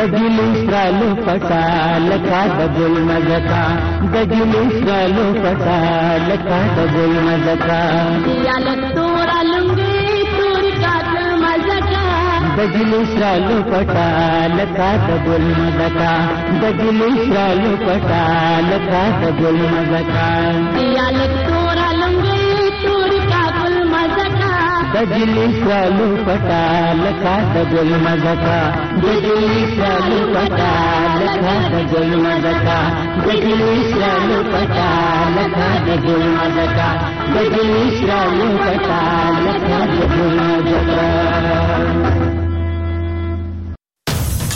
دجل اسرالو پټا لکا دګل مزکا دجل اسرالو پټا لکا دګل مزکا یا لتور لنګي تور کاټل مزکا دجل اسرالو پټا لکا دګل مزکا دجل اسرالو پټا لکا دګل مزکا یا لتور لنګي تور کاټل مزکا دجل اسرالو پټا لکا دګل مزکا دجل اسرالو پټا لکا دګل مزکا دجل اسرالو پټا لکا دګل مزکا دجل اسرالو پټا لکا دګل مزکا